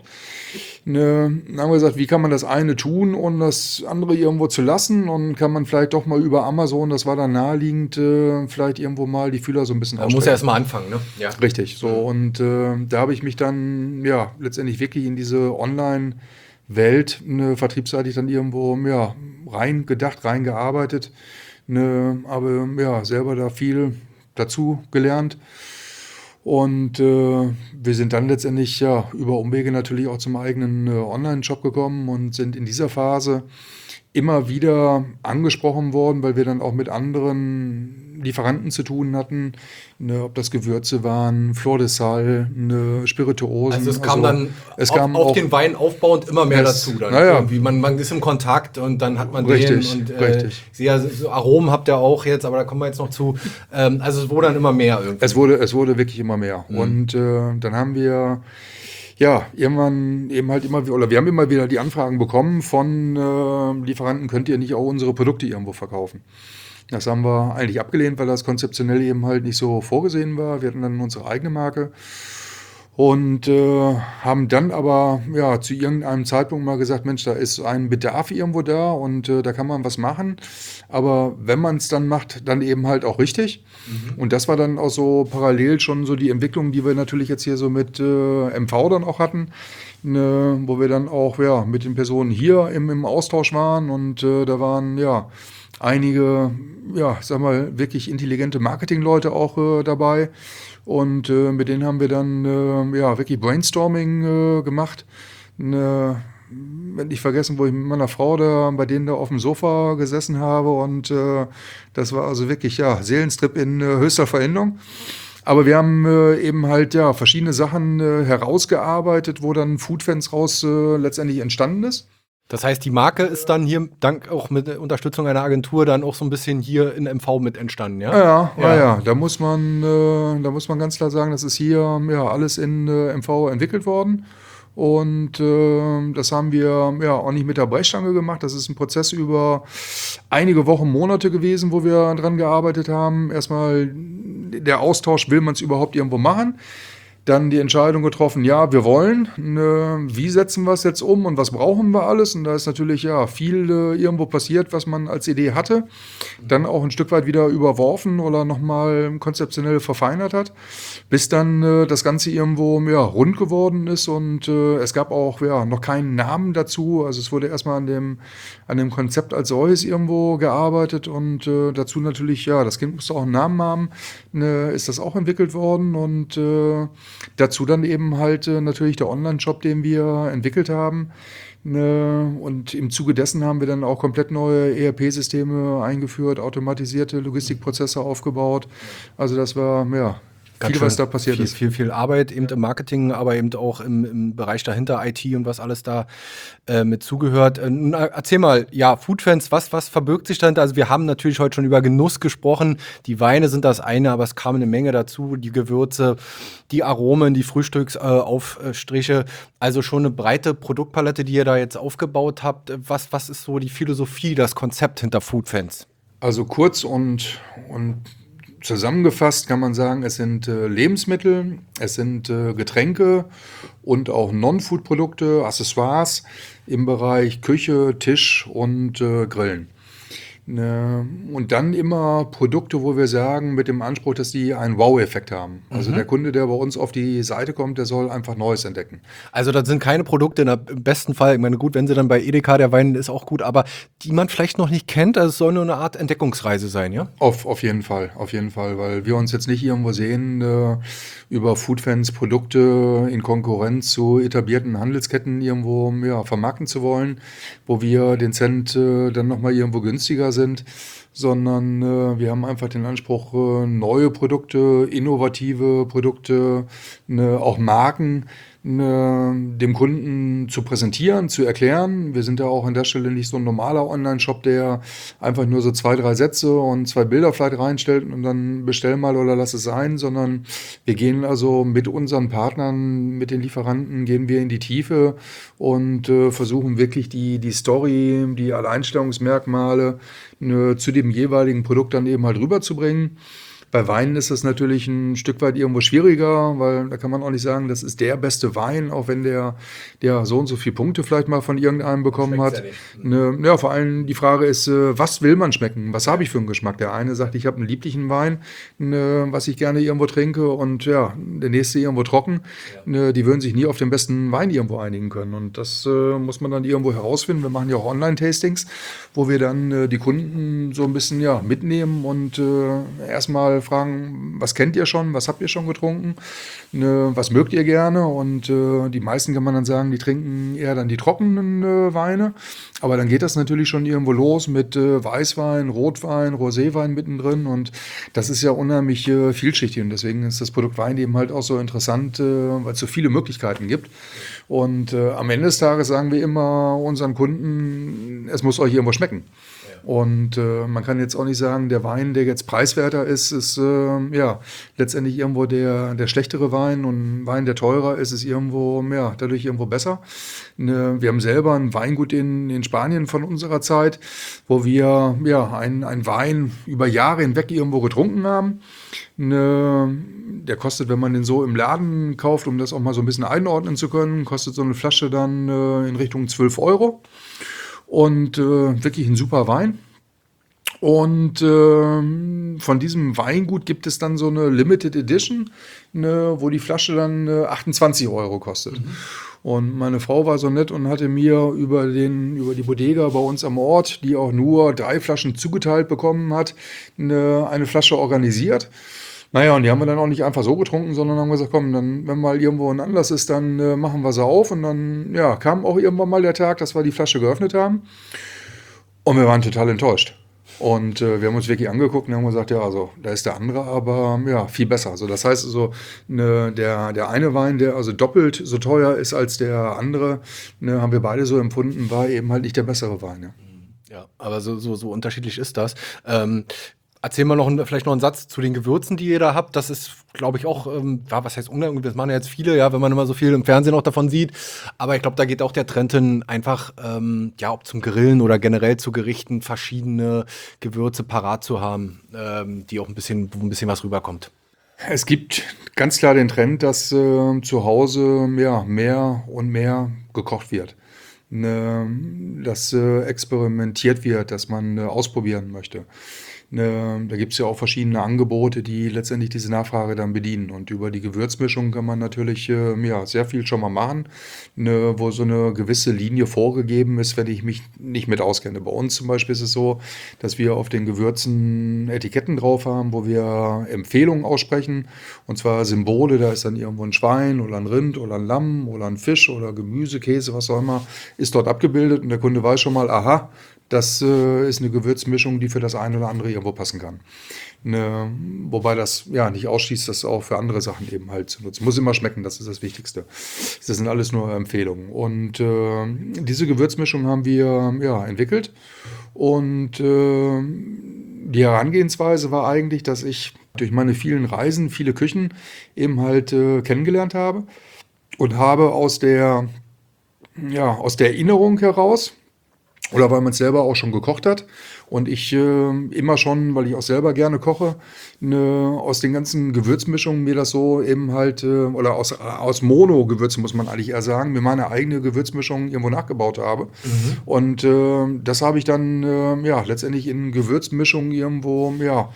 Ne, dann haben wir gesagt, wie kann man das eine tun und das andere irgendwo zu lassen und kann man vielleicht doch mal über Amazon, das war dann naheliegend, äh, vielleicht irgendwo mal die Fühler so ein bisschen Man muss ja erst mal anfangen, ne? Ja. Richtig, so und äh, da habe ich mich dann ja letztendlich wirklich in diese Online-Welt ne, vertriebsseitig dann irgendwo ja, rein gedacht, reingearbeitet, ne, aber ja selber da viel dazu gelernt. Und äh, wir sind dann letztendlich ja über Umwege natürlich auch zum eigenen äh, Online-Shop gekommen und sind in dieser Phase immer wieder angesprochen worden, weil wir dann auch mit anderen Lieferanten zu tun hatten, ne, ob das Gewürze waren, Flor de Sal, ne, Spirituosen. Also es kam dann es auf, kam auf auch, den Wein aufbauend immer mehr Es- dazu. Dann naja. irgendwie. Man, man ist im Kontakt und dann hat man Richtig, den. Und, äh, richtig. ich sehe ja, so Aromen habt ihr auch jetzt, aber da kommen wir jetzt noch zu. Ähm, also es wurde dann immer mehr irgendwie. Es wurde, es wurde wirklich immer mehr. Mhm. Und äh, dann haben wir ja irgendwann eben halt immer wieder, oder wir haben immer wieder die Anfragen bekommen von äh, Lieferanten, könnt ihr nicht auch unsere Produkte irgendwo verkaufen? Das haben wir eigentlich abgelehnt, weil das konzeptionell eben halt nicht so vorgesehen war. Wir hatten dann unsere eigene Marke. Und äh, haben dann aber ja zu irgendeinem Zeitpunkt mal gesagt, Mensch, da ist ein Bedarf irgendwo da und äh, da kann man was machen. Aber wenn man es dann macht, dann eben halt auch richtig. Mhm. Und das war dann auch so parallel schon so die Entwicklung, die wir natürlich jetzt hier so mit äh, M V dann auch hatten, ne, wo wir dann auch ja mit den Personen hier im, im Austausch waren und äh, da waren ja einige, ja, sag mal, wirklich intelligente Marketingleute auch äh, dabei. Und äh, mit denen haben wir dann äh, ja wirklich Brainstorming äh, gemacht. Ne, wenn ich vergessen, wo ich mit meiner Frau da bei denen da auf dem Sofa gesessen habe. Und äh, das war also wirklich ja Seelenstrip in äh, höchster Veränderung. Aber wir haben äh, eben halt ja verschiedene Sachen äh, herausgearbeitet, wo dann Foodfans raus äh, letztendlich entstanden ist. Das heißt, die Marke ist dann hier, dank auch mit Unterstützung einer Agentur, dann auch so ein bisschen hier in M V mit entstanden, ja? Ja, ja, ja, ja. Da muss man, äh, da muss man ganz klar sagen, das ist hier ja alles in äh, M V entwickelt worden. Und äh, das haben wir ja auch nicht mit der Brechstange gemacht. Das ist ein Prozess über einige Wochen, Monate gewesen, wo wir dran gearbeitet haben. Erstmal der Austausch, will man es überhaupt irgendwo machen? Dann die Entscheidung getroffen, ja, wir wollen, ne, wie setzen wir es jetzt um und was brauchen wir alles? Und da ist natürlich ja viel äh, irgendwo passiert, was man als Idee hatte, dann auch ein Stück weit wieder überworfen oder nochmal konzeptionell verfeinert hat, bis dann äh, das Ganze irgendwo ja, rund geworden ist und äh, es gab auch ja, noch keinen Namen dazu. Also es wurde erstmal an dem, an dem Konzept als solches irgendwo gearbeitet und äh, dazu natürlich, ja, das Kind musste auch einen Namen haben, ne, ist das auch entwickelt worden und äh, dazu dann eben halt äh, natürlich der Online-Shop, den wir entwickelt haben. Ne, und im Zuge dessen haben wir dann auch komplett neue E R P-Systeme eingeführt, automatisierte Logistikprozesse aufgebaut. Also das war, ja, Ganz viel, schön, was da passiert viel, ist. Viel, viel Arbeit eben im Marketing, aber eben auch im, im Bereich dahinter, I T und was alles da äh, mit zugehört. Äh, nun, erzähl mal, ja, Foodfans, was, was verbirgt sich dahinter? Also wir haben natürlich heute schon über Genuss gesprochen. Die Weine sind das eine, aber es kam eine Menge dazu. Die Gewürze, die Aromen, die Frühstücksaufstriche. Also schon eine breite Produktpalette, die ihr da jetzt aufgebaut habt. Was, was ist so die Philosophie, das Konzept hinter Foodfans? Also kurz und, und zusammengefasst kann man sagen, es sind äh, Lebensmittel, es sind äh, Getränke und auch Non-Food-Produkte, Accessoires im Bereich Küche, Tisch und äh, Grillen. Ne, und dann immer Produkte, wo wir sagen, mit dem Anspruch, dass die einen Wow-Effekt haben. Also Mhm. der Kunde, der bei uns auf die Seite kommt, der soll einfach Neues entdecken. Also das sind keine Produkte, in der, im besten Fall, ich meine, gut, wenn sie dann bei Edeka, der Wein ist auch gut, aber die man vielleicht noch nicht kennt, also es soll nur eine Art Entdeckungsreise sein, ja? Auf, auf jeden Fall, auf jeden Fall, weil wir uns jetzt nicht irgendwo sehen, äh, über Foodfans Produkte in Konkurrenz zu etablierten Handelsketten irgendwo ja, vermarkten zu wollen, wo wir den Cent äh, dann nochmal irgendwo günstiger sind, sondern äh, wir haben einfach den Anspruch, äh, neue Produkte, innovative Produkte, ne, auch Marken ne, dem Kunden zu präsentieren, zu erklären. Wir sind ja auch an der Stelle nicht so ein normaler Online-Shop, der einfach nur so zwei, drei Sätze und zwei Bilder vielleicht reinstellt und dann bestell mal oder lass es sein, sondern wir gehen also mit unseren Partnern, mit den Lieferanten, gehen wir in die Tiefe und äh, versuchen wirklich die, die Story, die Alleinstellungsmerkmale ne, zu dem jeweiligen Produkt dann eben halt rüberzubringen. Bei Weinen ist das natürlich ein Stück weit irgendwo schwieriger, weil da kann man auch nicht sagen, das ist der beste Wein, auch wenn der, der so und so viele Punkte vielleicht mal von irgendeinem bekommen hat. Ne, ja, vor allem die Frage ist, äh, was will man schmecken? Was habe ich für einen Geschmack? Der eine sagt, ich habe einen lieblichen Wein, ne, was ich gerne irgendwo trinke und ja, der nächste irgendwo trocken. Ne, die würden sich nie auf den besten Wein irgendwo einigen können und das äh, muss man dann irgendwo herausfinden. Wir machen ja auch Online-Tastings, wo wir dann äh, die Kunden so ein bisschen ja, mitnehmen und äh, erstmal fragen, was kennt ihr schon, was habt ihr schon getrunken, ne, was mögt ihr gerne und äh, die meisten kann man dann sagen, die trinken eher dann die trockenen äh, Weine, aber dann geht das natürlich schon irgendwo los mit äh, Weißwein, Rotwein, Roséwein mittendrin und das ist ja unheimlich äh, vielschichtig und deswegen ist das Produkt Wein eben halt auch so interessant, äh, weil es so viele Möglichkeiten gibt und äh, am Ende des Tages sagen wir immer unseren Kunden, es muss euch irgendwo schmecken. Und äh, man kann jetzt auch nicht sagen, der Wein, der jetzt preiswerter ist, ist äh, ja letztendlich irgendwo der, der schlechtere Wein, und ein Wein, der teurer ist, ist irgendwo, ja, dadurch irgendwo besser. Ne, wir haben selber ein Weingut in, in Spanien von unserer Zeit, wo wir ja einen, einen Wein über Jahre hinweg irgendwo getrunken haben. Ne, der kostet, wenn man den so im Laden kauft, um das auch mal so ein bisschen einordnen zu können, kostet so eine Flasche dann äh, in Richtung zwölf Euro. Und äh, wirklich ein super Wein. Und äh, von diesem Weingut gibt es dann so eine Limited Edition, ne, wo die Flasche dann äh, achtundzwanzig Euro kostet. Mhm. Und meine Frau war so nett und hatte mir über, den, über die Bodega bei uns am Ort, die auch nur drei Flaschen zugeteilt bekommen hat, eine, eine Flasche organisiert. Naja, und die haben wir dann auch nicht einfach so getrunken, sondern haben gesagt, komm, dann, wenn mal irgendwo ein Anlass ist, dann äh, machen wir sie auf. Und dann ja, kam auch irgendwann mal der Tag, dass wir die Flasche geöffnet haben. Und wir waren total enttäuscht. Und äh, wir haben uns wirklich angeguckt und haben gesagt, ja, also da ist der andere, aber ja, viel besser. Also das heißt also, ne, der, der eine Wein, der also doppelt so teuer ist als der andere, ne, haben wir beide so empfunden, war eben halt nicht der bessere Wein. Ja, ja, aber so, so, so unterschiedlich ist das. Ähm, Erzähl mal noch ein, vielleicht noch einen Satz zu den Gewürzen, die ihr da habt. Das ist, glaube ich, auch, ähm, ja, was heißt Ungarn? Das machen ja jetzt viele, ja, wenn man immer so viel im Fernsehen auch davon sieht. Aber ich glaube, da geht auch der Trend hin, einfach, ähm, ja, ob zum Grillen oder generell zu Gerichten verschiedene Gewürze parat zu haben, ähm, die auch ein bisschen, wo ein bisschen was rüberkommt. Es gibt ganz klar den Trend, dass äh, zu Hause ja, mehr und mehr gekocht wird. Ne, dass äh, experimentiert wird, dass man äh, ausprobieren möchte. Ne, da gibt es ja auch verschiedene Angebote, die letztendlich diese Nachfrage dann bedienen. Und über die Gewürzmischung kann man natürlich äh, ja, sehr viel schon mal machen, ne, wo so eine gewisse Linie vorgegeben ist, wenn ich mich nicht mit auskenne. Bei uns zum Beispiel ist es so, dass wir auf den Gewürzen Etiketten drauf haben, wo wir Empfehlungen aussprechen. Und zwar Symbole, da ist dann irgendwo ein Schwein oder ein Rind oder ein Lamm oder ein Fisch oder Gemüse, Käse, was auch immer, ist dort abgebildet. Und der Kunde weiß schon mal, aha, das äh, ist eine Gewürzmischung, die für das eine oder andere irgendwo passen kann. Ne, wobei das ja nicht ausschließt, das auch für andere Sachen eben halt zu nutzen. Muss immer schmecken, das ist das Wichtigste. Das sind alles nur Empfehlungen. Und äh, diese Gewürzmischung haben wir ja entwickelt. Und äh, die Herangehensweise war eigentlich, dass ich durch meine vielen Reisen, viele Küchen eben halt äh, kennengelernt habe und habe aus der, ja, aus der Erinnerung heraus, oder weil man es selber auch schon gekocht hat und ich äh, immer schon, weil ich auch selber gerne koche, ne, aus den ganzen Gewürzmischungen mir das so eben halt, äh, oder aus, aus Mono-Gewürzen muss man eigentlich eher sagen, mir meine eigene Gewürzmischung irgendwo nachgebaut habe. Mhm. Und äh, das habe ich dann äh, ja letztendlich in Gewürzmischungen irgendwo, ja,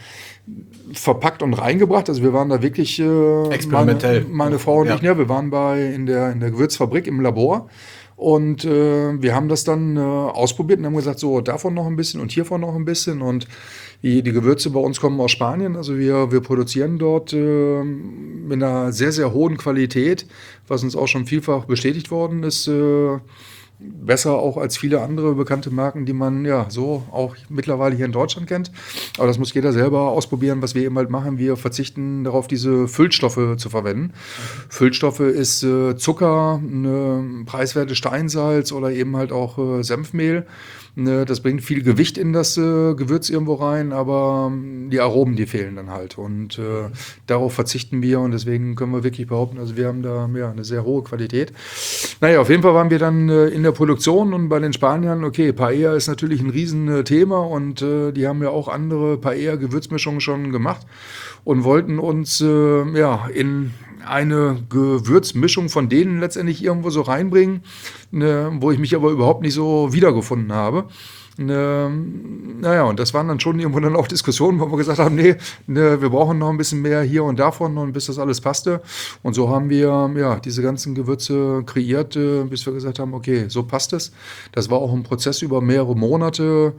verpackt und reingebracht. Also wir waren da wirklich äh, experimentell. Meine, meine Frau und ja. ich, ne, wir waren bei in der, in der Gewürzfabrik im Labor. Und äh, wir haben das dann äh, ausprobiert und haben gesagt, so davon noch ein bisschen und hiervon noch ein bisschen. Und die, die Gewürze bei uns kommen aus Spanien. Also wir, wir produzieren dort äh, mit einer sehr, sehr hohen Qualität, was uns auch schon vielfach bestätigt worden ist. Äh, besser auch als viele andere bekannte Marken, die man ja so auch mittlerweile hier in Deutschland kennt. Aber das muss jeder selber ausprobieren, was wir eben halt machen. Wir verzichten darauf, diese Füllstoffe zu verwenden. Mhm. Füllstoffe ist äh, Zucker, eine preiswerte Steinsalz oder eben halt auch äh, Senfmehl. Ne, das bringt viel Gewicht in das äh, Gewürz irgendwo rein, aber ähm, die Aromen, die fehlen dann halt. Und äh, mhm. darauf verzichten wir und deswegen können wir wirklich behaupten, also wir haben da ja, eine sehr hohe Qualität. Naja, auf jeden Fall waren wir dann äh, in der Produktion und bei den Spaniern, okay, Paella ist natürlich ein Riesenthema und äh, die haben ja auch andere Paella-Gewürzmischungen schon gemacht und wollten uns äh, ja in eine Gewürzmischung von denen letztendlich irgendwo so reinbringen, ne, wo ich mich aber überhaupt nicht so wiedergefunden habe. Ne, naja, und das waren dann schon irgendwo dann auch Diskussionen, wo wir gesagt haben, nee, ne, wir brauchen noch ein bisschen mehr hier und davon und bis das alles passte. Und so haben wir ja diese ganzen Gewürze kreiert, äh, bis wir gesagt haben, okay, so passt es. Das war auch ein Prozess über mehrere Monate.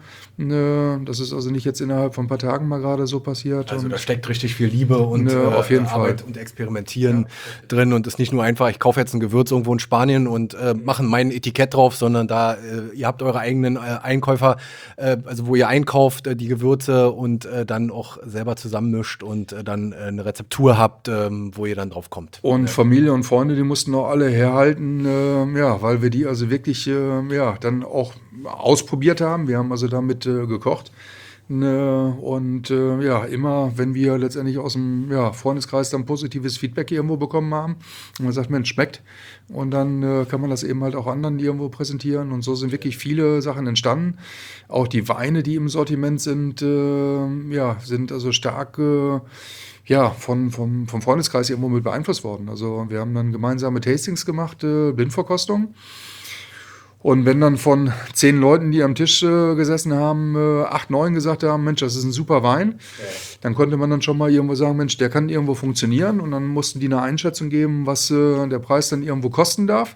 Ne, das ist also nicht jetzt innerhalb von ein paar Tagen mal gerade so passiert. Also und da steckt richtig viel Liebe und ne, auf jeden äh, Arbeit Fall. und Experimentieren ja. drin und ist nicht nur einfach, ich kaufe jetzt ein Gewürz irgendwo in Spanien und äh, mache ein allgemein Etikett drauf, sondern da, äh, ihr habt eure eigenen äh, Einkäufer, äh, also wo ihr einkauft, äh, die Gewürze und äh, dann auch selber zusammenmischt und äh, dann äh, eine Rezeptur habt, ähm, wo ihr dann drauf kommt. Und Familie und Freunde, die mussten auch alle herhalten, äh, ja, weil wir die also wirklich, äh, ja, dann auch ausprobiert haben. Wir haben also damit äh, gekocht. Ne, und äh, ja, immer, wenn wir letztendlich aus dem ja, Freundeskreis dann positives Feedback irgendwo bekommen haben und man sagt, Mensch, schmeckt. Und dann äh, kann man das eben halt auch anderen irgendwo präsentieren. Und so sind wirklich viele Sachen entstanden. Auch die Weine, die im Sortiment sind, äh, ja, sind also stark äh, ja, von, vom, vom Freundeskreis irgendwo mit beeinflusst worden. Also wir haben dann gemeinsame Tastings gemacht, äh, Blindverkostung. Und wenn dann von zehn Leuten, die am Tisch äh, gesessen haben, äh, acht, neun gesagt haben, Mensch, das ist ein super Wein, ja, dann konnte man dann schon mal irgendwo sagen, Mensch, der kann irgendwo funktionieren. Und dann mussten die eine Einschätzung geben, was äh, der Preis dann irgendwo kosten darf.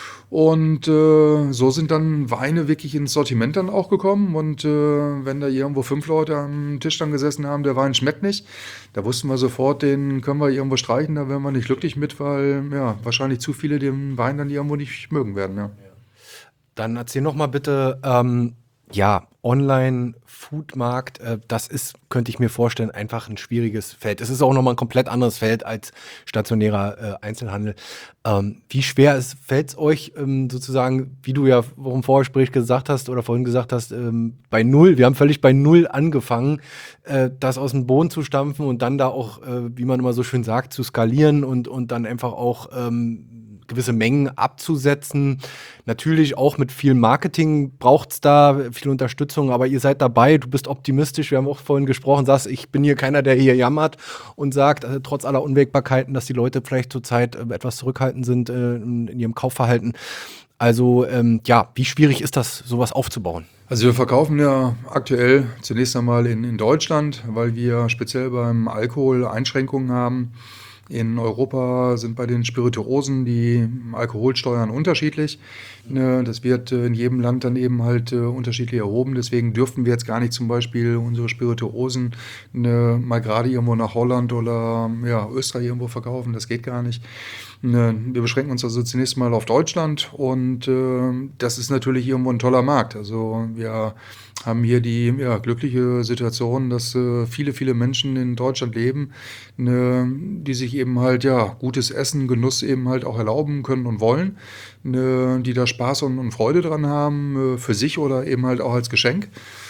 Und äh, so sind dann Weine wirklich ins Sortiment dann auch gekommen. Und äh, wenn da irgendwo fünf Leute am Tisch dann gesessen haben, der Wein schmeckt nicht, da wussten wir sofort, den können wir irgendwo streichen, da wären wir nicht glücklich mit, weil ja wahrscheinlich zu viele den Wein dann irgendwo nicht mögen werden. Ja. Dann erzähl noch mal bitte, ähm, ja, Online-Foodmarkt, äh, das ist, könnte ich mir vorstellen, einfach ein schwieriges Feld. Es ist auch noch mal ein komplett anderes Feld als stationärer äh, Einzelhandel. Ähm, wie schwer fällt es euch ähm, sozusagen, wie du ja im Vorgespräch gesagt hast oder vorhin gesagt hast, ähm, bei Null, wir haben völlig bei Null angefangen, äh, das aus dem Boden zu stampfen und dann da auch, äh, wie man immer so schön sagt, zu skalieren und, und dann einfach auch ähm, gewisse Mengen abzusetzen. Natürlich auch mit viel Marketing braucht es da, viel Unterstützung, aber ihr seid dabei, du bist optimistisch, wir haben auch vorhin gesprochen, sagst, ich bin hier keiner, der hier jammert und sagt, äh, trotz aller Unwägbarkeiten, dass die Leute vielleicht zurzeit äh, etwas zurückhaltend sind äh, in, in ihrem Kaufverhalten. Also ähm, ja, wie schwierig ist das, sowas aufzubauen? Also wir verkaufen ja aktuell zunächst einmal in, in Deutschland, weil wir speziell beim Alkohol Einschränkungen haben. In Europa sind bei den Spirituosen die Alkoholsteuern unterschiedlich. Das wird in jedem Land dann eben halt unterschiedlich erhoben. Deswegen dürften wir jetzt gar nicht zum Beispiel unsere Spirituosen mal gerade irgendwo nach Holland oder ja, Österreich irgendwo verkaufen. Das geht gar nicht. Wir beschränken uns also zunächst mal auf Deutschland und das ist natürlich irgendwo ein toller Markt. Also wir haben hier die ja, glückliche Situation, dass äh, viele, viele Menschen in Deutschland leben, ne, die sich eben halt ja gutes Essen, Genuss eben halt auch erlauben können und wollen, ne, die da Spaß und, und Freude dran haben, äh, für sich oder eben halt auch als Geschenk.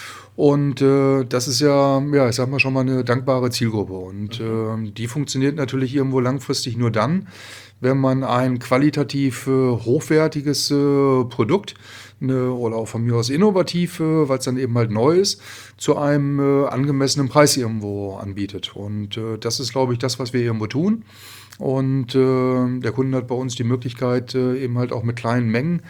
Und äh, das ist ja, ja, ich sag mal schon mal eine dankbare Zielgruppe. Und äh, die funktioniert natürlich irgendwo langfristig nur dann, wenn man ein qualitativ äh, hochwertiges äh, Produkt ne, oder auch von mir aus innovativ, äh, weil es dann eben halt neu ist, zu einem äh, angemessenen Preis irgendwo anbietet. Und äh, das ist, glaube ich, das, was wir irgendwo tun. Und äh, der Kunde hat bei uns die Möglichkeit, äh, eben halt auch mit kleinen Mengen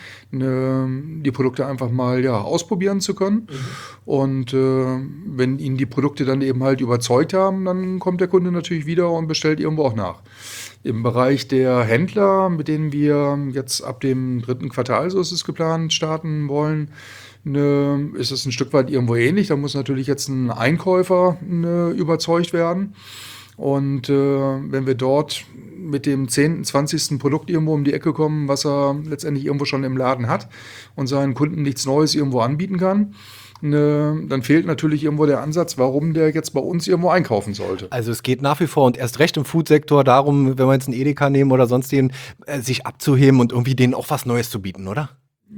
äh, die Produkte einfach mal ja, ausprobieren zu können. Mhm. Und äh, wenn ihn die Produkte dann eben halt überzeugt haben, dann kommt der Kunde natürlich wieder und bestellt irgendwo auch nach. Im Bereich der Händler, mit denen wir jetzt ab dem dritten Quartal, so ist es geplant, starten wollen, ne, ist es ein Stück weit irgendwo ähnlich. Da muss natürlich jetzt ein Einkäufer ne, überzeugt werden. Und äh, wenn wir dort mit dem zehnten, zwanzigsten Produkt irgendwo um die Ecke kommen, was er letztendlich irgendwo schon im Laden hat und seinen Kunden nichts Neues irgendwo anbieten kann, ne, dann fehlt natürlich irgendwo der Ansatz, warum der jetzt bei uns irgendwo einkaufen sollte. Also es geht nach wie vor und erst recht im Foodsektor darum, wenn wir jetzt einen Edeka nehmen oder sonst den, äh, sich abzuheben und irgendwie denen auch was Neues zu bieten, oder?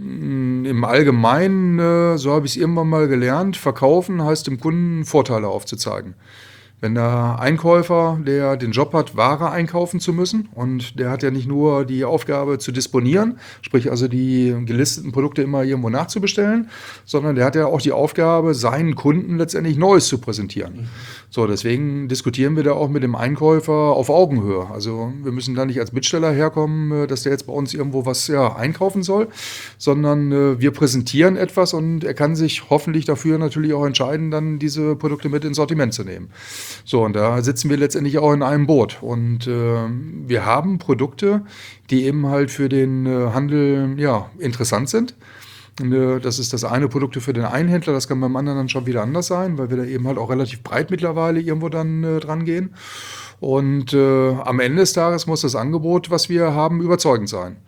Im Allgemeinen, äh, so habe ich es irgendwann mal gelernt, verkaufen heißt dem Kunden Vorteile aufzuzeigen. Wenn der Einkäufer, der den Job hat, Ware einkaufen zu müssen und der hat ja nicht nur die Aufgabe zu disponieren, sprich also die gelisteten Produkte immer irgendwo nachzubestellen, sondern der hat ja auch die Aufgabe, seinen Kunden letztendlich Neues zu präsentieren. Mhm. So, deswegen diskutieren wir da auch mit dem Einkäufer auf Augenhöhe. Also wir müssen da nicht als Bittsteller herkommen, dass der jetzt bei uns irgendwo was ja, einkaufen soll, sondern äh, wir präsentieren etwas und er kann sich hoffentlich dafür natürlich auch entscheiden, dann diese Produkte mit ins Sortiment zu nehmen. So, und da sitzen wir letztendlich auch in einem Boot. Und äh, wir haben Produkte, die eben halt für den äh, Handel ja, interessant sind. Und, äh, das ist das eine Produkte für den einen Händler, das kann beim anderen dann schon wieder anders sein, weil wir da eben halt auch relativ breit mittlerweile irgendwo dann äh, dran gehen. Und äh, am Ende des Tages muss das Angebot, was wir haben, überzeugend sein.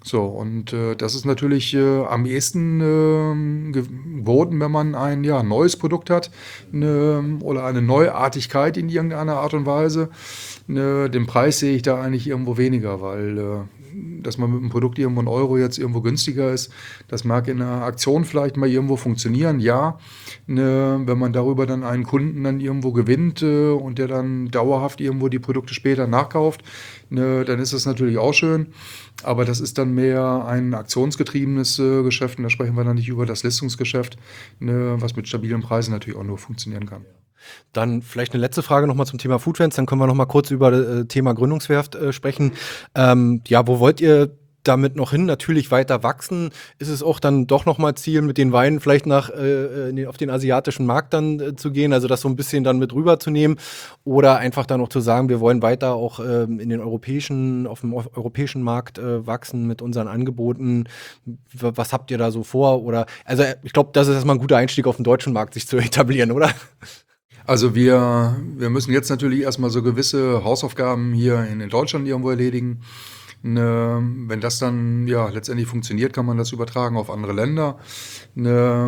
So, und äh, das ist natürlich äh, am ehesten äh, geboten, wenn man ein ja, neues Produkt hat ne, oder eine Neuartigkeit in irgendeiner Art und Weise. Ne, den Preis sehe ich da eigentlich irgendwo weniger, weil äh, dass man mit dem Produkt irgendwo ein Euro jetzt irgendwo günstiger ist, das mag in einer Aktion vielleicht mal irgendwo funktionieren, ja. Ne, wenn man darüber dann einen Kunden dann irgendwo gewinnt äh, und der dann dauerhaft irgendwo die Produkte später nachkauft, ne, dann ist das natürlich auch schön. Aber das ist dann mehr ein aktionsgetriebenes äh, Geschäft und da sprechen wir dann nicht über das Listungsgeschäft, ne, was mit stabilen Preisen natürlich auch nur funktionieren kann. Dann vielleicht eine letzte Frage nochmal zum Thema Foodfans, dann können wir nochmal kurz über das äh, Thema Gründungswerft äh, sprechen. Ähm, ja, wo wollt ihr damit noch hin? Natürlich weiter wachsen. Ist es auch dann doch nochmal Ziel, mit den Weinen vielleicht nach äh, in den, auf den asiatischen Markt dann äh, zu gehen, also das so ein bisschen dann mit rüberzunehmen oder einfach dann auch zu sagen, wir wollen weiter auch äh, in den europäischen, auf dem europäischen Markt äh, wachsen mit unseren Angeboten. W- Was habt ihr da so vor? Oder also ich glaube, das ist erstmal ein guter Einstieg auf den deutschen Markt, sich zu etablieren, oder? Also wir, wir müssen jetzt natürlich erstmal so gewisse Hausaufgaben hier in, in Deutschland irgendwo erledigen. Ne, wenn das dann ja letztendlich funktioniert, kann man das übertragen auf andere Länder. Ne,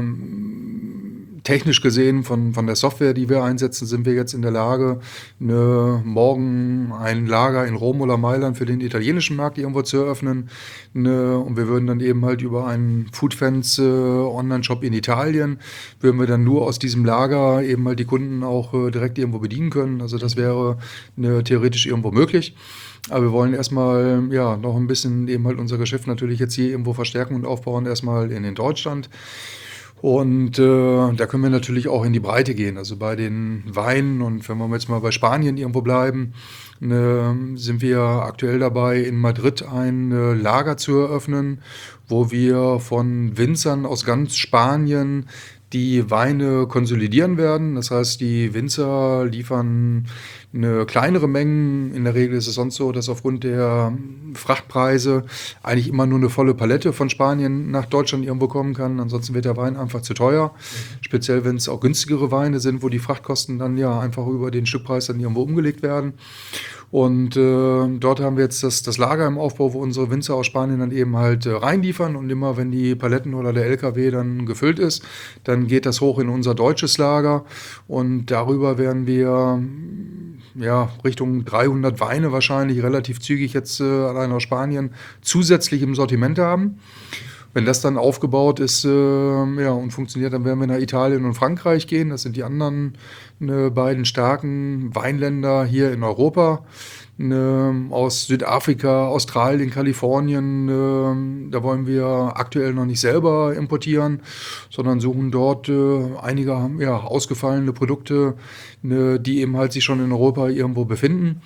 technisch gesehen von, von der Software, die wir einsetzen, sind wir jetzt in der Lage, ne, morgen ein Lager in Rom oder Mailand für den italienischen Markt irgendwo zu eröffnen. Ne, und wir würden dann eben halt über einen Foodfans äh, Online-Shop in Italien, würden wir dann nur aus diesem Lager eben halt die Kunden auch äh, direkt irgendwo bedienen können. Also das wäre ne, theoretisch irgendwo möglich. Aber wir wollen erstmal ja noch ein bisschen eben halt unser Geschäft natürlich jetzt hier irgendwo verstärken und aufbauen, erstmal in, in Deutschland. Und äh, da können wir natürlich auch in die Breite gehen. Also bei den Weinen und wenn wir jetzt mal bei Spanien irgendwo bleiben, ne, sind wir aktuell dabei, in Madrid ein äh, Lager zu eröffnen, wo wir von Winzern aus ganz Spanien die Weine konsolidieren werden. Das heißt, die Winzer liefern eine kleinere Menge. In der Regel ist es sonst so, dass aufgrund der Frachtpreise eigentlich immer nur eine volle Palette von Spanien nach Deutschland irgendwo kommen kann. Ansonsten wird der Wein einfach zu teuer. Mhm. Speziell, wenn es auch günstigere Weine sind, wo die Frachtkosten dann ja einfach über den Stückpreis dann irgendwo umgelegt werden. Und äh, dort haben wir jetzt das, das Lager im Aufbau, wo unsere Winzer aus Spanien dann eben halt äh, reinliefern. Und immer wenn die Paletten oder der L K W dann gefüllt ist, dann geht das hoch in unser deutsches Lager. Und darüber werden wir ja Richtung dreihundert Weine wahrscheinlich relativ zügig jetzt äh, allein aus Spanien zusätzlich im Sortiment haben. Wenn das dann aufgebaut ist äh, ja, und funktioniert, dann werden wir nach Italien und Frankreich gehen. Das sind die anderen ne, beiden starken Weinländer hier in Europa. Ne, aus Südafrika, Australien, Kalifornien. Ne, da wollen wir aktuell noch nicht selber importieren, sondern suchen dort äh, einige ja, ausgefallene Produkte, ne, die eben halt sich schon in Europa irgendwo befinden.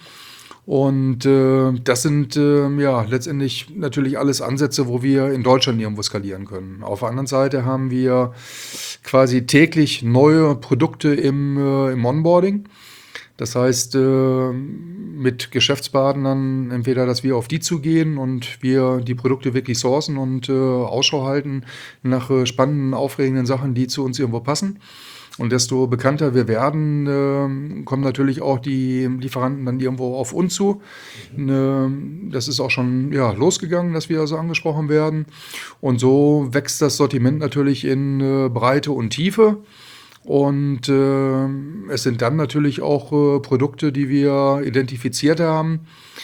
Und äh, das sind äh, ja letztendlich natürlich alles Ansätze, wo wir in Deutschland irgendwo skalieren können. Auf der anderen Seite haben wir quasi täglich neue Produkte im, äh, im Onboarding. Das heißt, äh, mit Geschäftspartnern entweder, dass wir auf die zugehen und wir die Produkte wirklich sourcen und äh, Ausschau halten nach äh, spannenden, aufregenden Sachen, die zu uns irgendwo passen. Und desto bekannter wir werden, äh, kommen natürlich auch die Lieferanten dann irgendwo auf uns zu. Mhm. Äh, das ist auch schon ja, losgegangen, dass wir also angesprochen werden. Und so wächst das Sortiment natürlich in äh, Breite und Tiefe. Und äh, es sind dann natürlich auch äh, Produkte, die wir identifiziert haben,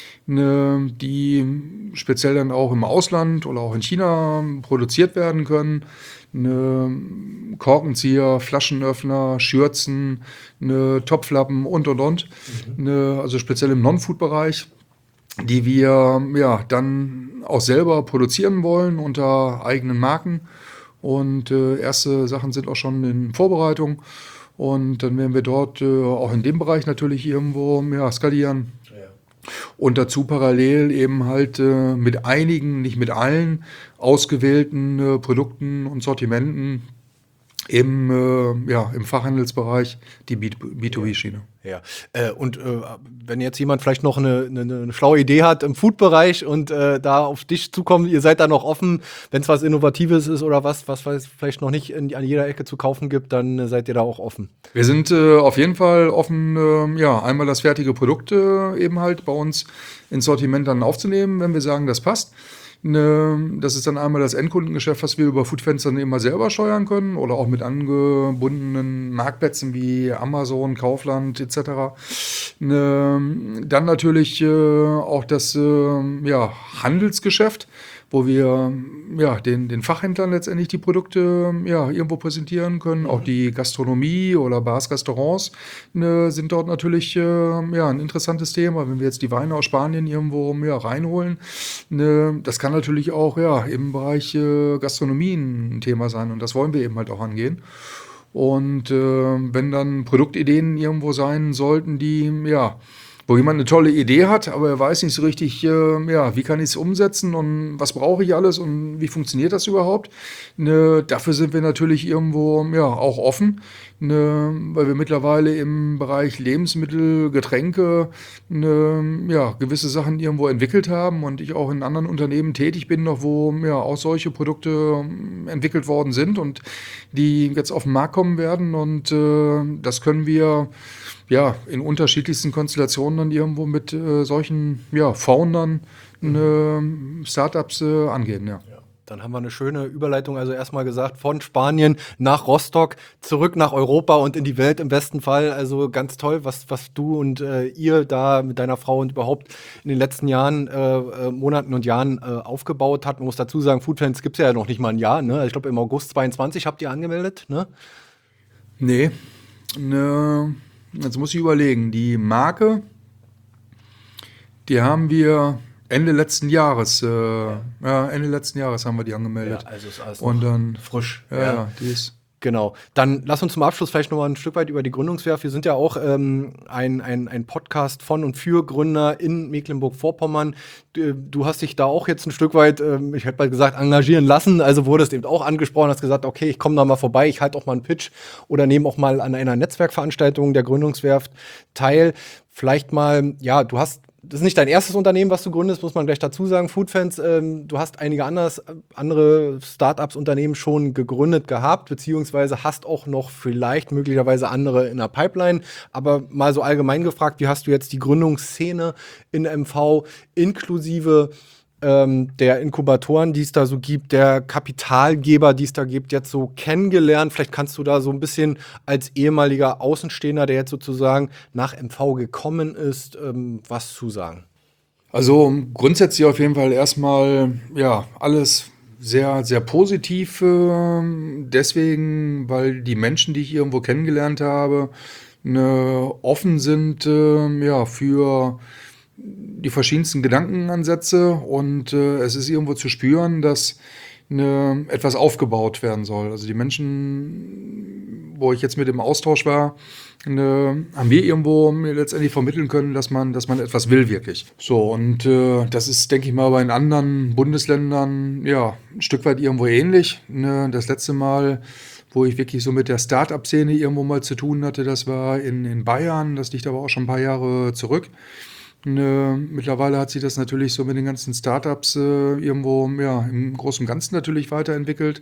ne, die speziell dann auch im Ausland oder auch in China produziert werden können. Ne, Korkenzieher, Flaschenöffner, Schürzen, ne, Topflappen und und und. Mhm. Ne, also speziell im Non-Food-Bereich, die wir ja dann auch selber produzieren wollen unter eigenen Marken. Und äh, erste Sachen sind auch schon in Vorbereitung. Und dann werden wir dort äh, auch in dem Bereich natürlich irgendwo ja, skalieren. Ja. Und dazu parallel eben halt äh, mit einigen, nicht mit allen, ausgewählten äh, Produkten und Sortimenten im, äh, ja, im Fachhandelsbereich die B zwei B-Schiene. Ja, äh, und äh, wenn jetzt jemand vielleicht noch eine, eine, eine schlaue Idee hat im Food-Bereich und äh, da auf dich zukommt, ihr seid da noch offen, wenn es was Innovatives ist oder was, was es vielleicht noch nicht in, an jeder Ecke zu kaufen gibt, dann äh, seid ihr da auch offen. Wir sind äh, auf jeden Fall offen, äh, ja, einmal das fertige Produkt äh, eben halt bei uns ins Sortiment dann aufzunehmen, wenn wir sagen, das passt. Ne, das ist dann einmal das Endkundengeschäft, was wir über Foodfans dann immer selber steuern können oder auch mit angebundenen Marktplätzen wie Amazon, Kaufland et cetera. Ne, dann natürlich äh, auch das äh, ja, Handelsgeschäft, wo wir ja, den, den Fachhändlern letztendlich die Produkte ja, irgendwo präsentieren können. Mhm. Auch die Gastronomie oder Bars, Restaurants ne, sind dort natürlich äh, ja, ein interessantes Thema. Wenn wir jetzt die Weine aus Spanien irgendwo ja, reinholen, ne, das kann natürlich auch ja, im Bereich äh, Gastronomie ein Thema sein und das wollen wir eben halt auch angehen. Und äh, wenn dann Produktideen irgendwo sein sollten, die ja, wo jemand eine tolle Idee hat, aber er weiß nicht so richtig, äh, ja, wie kann ich es umsetzen und was brauche ich alles und wie funktioniert das überhaupt. Ne, dafür sind wir natürlich irgendwo ja, auch offen, ne, weil wir mittlerweile im Bereich Lebensmittel, Getränke ne, ja, gewisse Sachen irgendwo entwickelt haben und ich auch in anderen Unternehmen tätig bin, noch wo ja, auch solche Produkte entwickelt worden sind und die jetzt auf den Markt kommen werden und äh, das können wir ja, in unterschiedlichsten Konstellationen dann irgendwo mit äh, solchen ja, Foundern, mhm. äh, Startups äh, angehen. Ja. Ja. Dann haben wir eine schöne Überleitung, also erstmal gesagt, von Spanien nach Rostock, zurück nach Europa und in die Welt im besten Fall. Also ganz toll, was, was du und äh, ihr da mit deiner Frau und überhaupt in den letzten Jahren, äh, äh, Monaten und Jahren äh, aufgebaut habt. Man muss dazu sagen, Foodfans gibt es ja noch nicht mal ein Jahr. Ne? Ich glaube, im August zweiundzwanzig habt ihr angemeldet. Ne? Nee, ne. Jetzt muss ich überlegen, die Marke, die haben wir Ende letzten Jahres, äh, ja. ja, Ende letzten Jahres haben wir die angemeldet. Ja, also ist alles und dann frisch. Ja, ja. ja, die ist. Genau. Dann lass uns zum Abschluss vielleicht noch mal ein Stück weit über die Gründungswerft. Wir sind ja auch ähm, ein, ein, ein Podcast von und für Gründer in Mecklenburg-Vorpommern. Du, du hast dich da auch jetzt ein Stück weit, ähm, ich hätte mal gesagt, engagieren lassen. Also wurdest eben auch angesprochen, hast gesagt, okay, ich komme da mal vorbei, ich halte auch mal einen Pitch oder nehme auch mal an einer Netzwerkveranstaltung der Gründungswerft teil. Vielleicht mal, ja, du hast Das ist nicht dein erstes Unternehmen, was du gründest, muss man gleich dazu sagen. Foodfans, ähm, du hast einige anders, andere Startups, Unternehmen schon gegründet gehabt, beziehungsweise hast auch noch vielleicht möglicherweise andere in der Pipeline. Aber mal so allgemein gefragt, wie hast du jetzt die Gründungsszene in M V inklusive ähm, der Inkubatoren, die es da so gibt, der Kapitalgeber, die es da gibt, jetzt so kennengelernt? Vielleicht kannst du da so ein bisschen als ehemaliger Außenstehender, der jetzt sozusagen nach M V gekommen ist, ähm, was zu sagen. Also grundsätzlich auf jeden Fall erstmal, ja, alles sehr, sehr positiv. Äh, deswegen, weil die Menschen, die ich irgendwo kennengelernt habe, ne, offen sind äh, ja, für die verschiedensten Gedankenansätze und äh, es ist irgendwo zu spüren, dass ne, etwas aufgebaut werden soll. Also die Menschen, wo ich jetzt mit im Austausch war, ne, haben wir irgendwo mir letztendlich vermitteln können, dass man, dass man etwas will wirklich. So, und äh, das ist, denke ich mal, bei den anderen Bundesländern ja ein Stück weit irgendwo ähnlich. Ne, das letzte Mal, wo ich wirklich so mit der Start-up-Szene irgendwo mal zu tun hatte, das war in, in Bayern, das liegt aber auch schon ein paar Jahre zurück. Ne, mittlerweile hat sich das natürlich so mit den ganzen Startups äh, irgendwo ja, im Großen und Ganzen natürlich weiterentwickelt.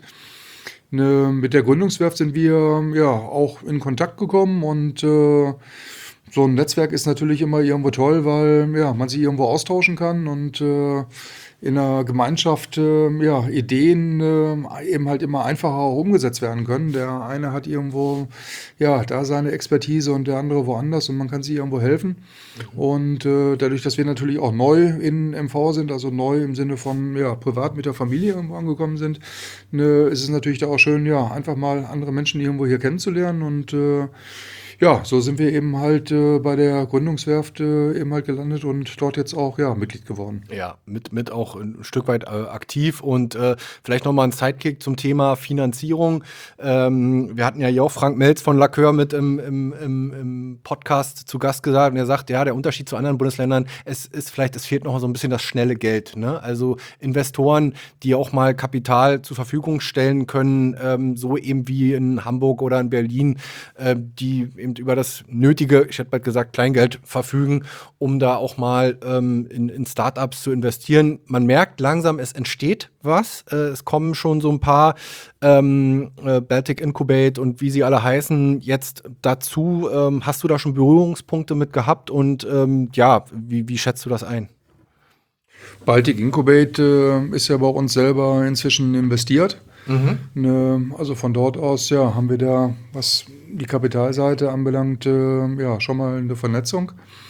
Ne, mit der Gründungswerft sind wir ja auch in Kontakt gekommen und äh, so ein Netzwerk ist natürlich immer irgendwo toll, weil ja, man sich irgendwo austauschen kann und äh, in einer Gemeinschaft äh, ja, Ideen äh, eben halt immer einfacher umgesetzt werden können. Der eine hat irgendwo ja, da seine Expertise und der andere woanders und man kann sich irgendwo helfen. Mhm. Und äh, dadurch, dass wir natürlich auch neu in M V sind, also neu im Sinne von ja, privat mit der Familie irgendwo angekommen sind, ne, ist es natürlich da auch schön, ja, einfach mal andere Menschen irgendwo hier kennenzulernen und äh, ja, so sind wir eben halt äh, bei der Gründungswerft äh, eben halt gelandet und dort jetzt auch ja, Mitglied geworden. Ja, mit, mit auch ein Stück weit äh, aktiv und äh, vielleicht nochmal ein Sidekick zum Thema Finanzierung. Ähm, wir hatten ja hier auch Frank Melz von Lacœur mit im, im, im, im Podcast zu Gast gesagt und er sagt, ja, der Unterschied zu anderen Bundesländern, es ist vielleicht, es fehlt noch so ein bisschen das schnelle Geld. Ne? Also Investoren, die auch mal Kapital zur Verfügung stellen können, ähm, so eben wie in Hamburg oder in Berlin, äh, die eben über das nötige, ich hätte bald gesagt, Kleingeld verfügen, um da auch mal ähm, in, in Startups zu investieren. Man merkt langsam, es entsteht was. Äh, es kommen schon so ein paar ähm, äh, Baltic Incubate und wie sie alle heißen jetzt dazu. Ähm, hast du da schon Berührungspunkte mit gehabt und ähm, ja, wie, wie schätzt du das ein? Baltic Incubate äh, ist ja bei uns selber inzwischen investiert. Mhm. Ne, also von dort aus ja, haben wir da, was die Kapitalseite anbelangt, äh, ja, schon mal eine Vernetzung.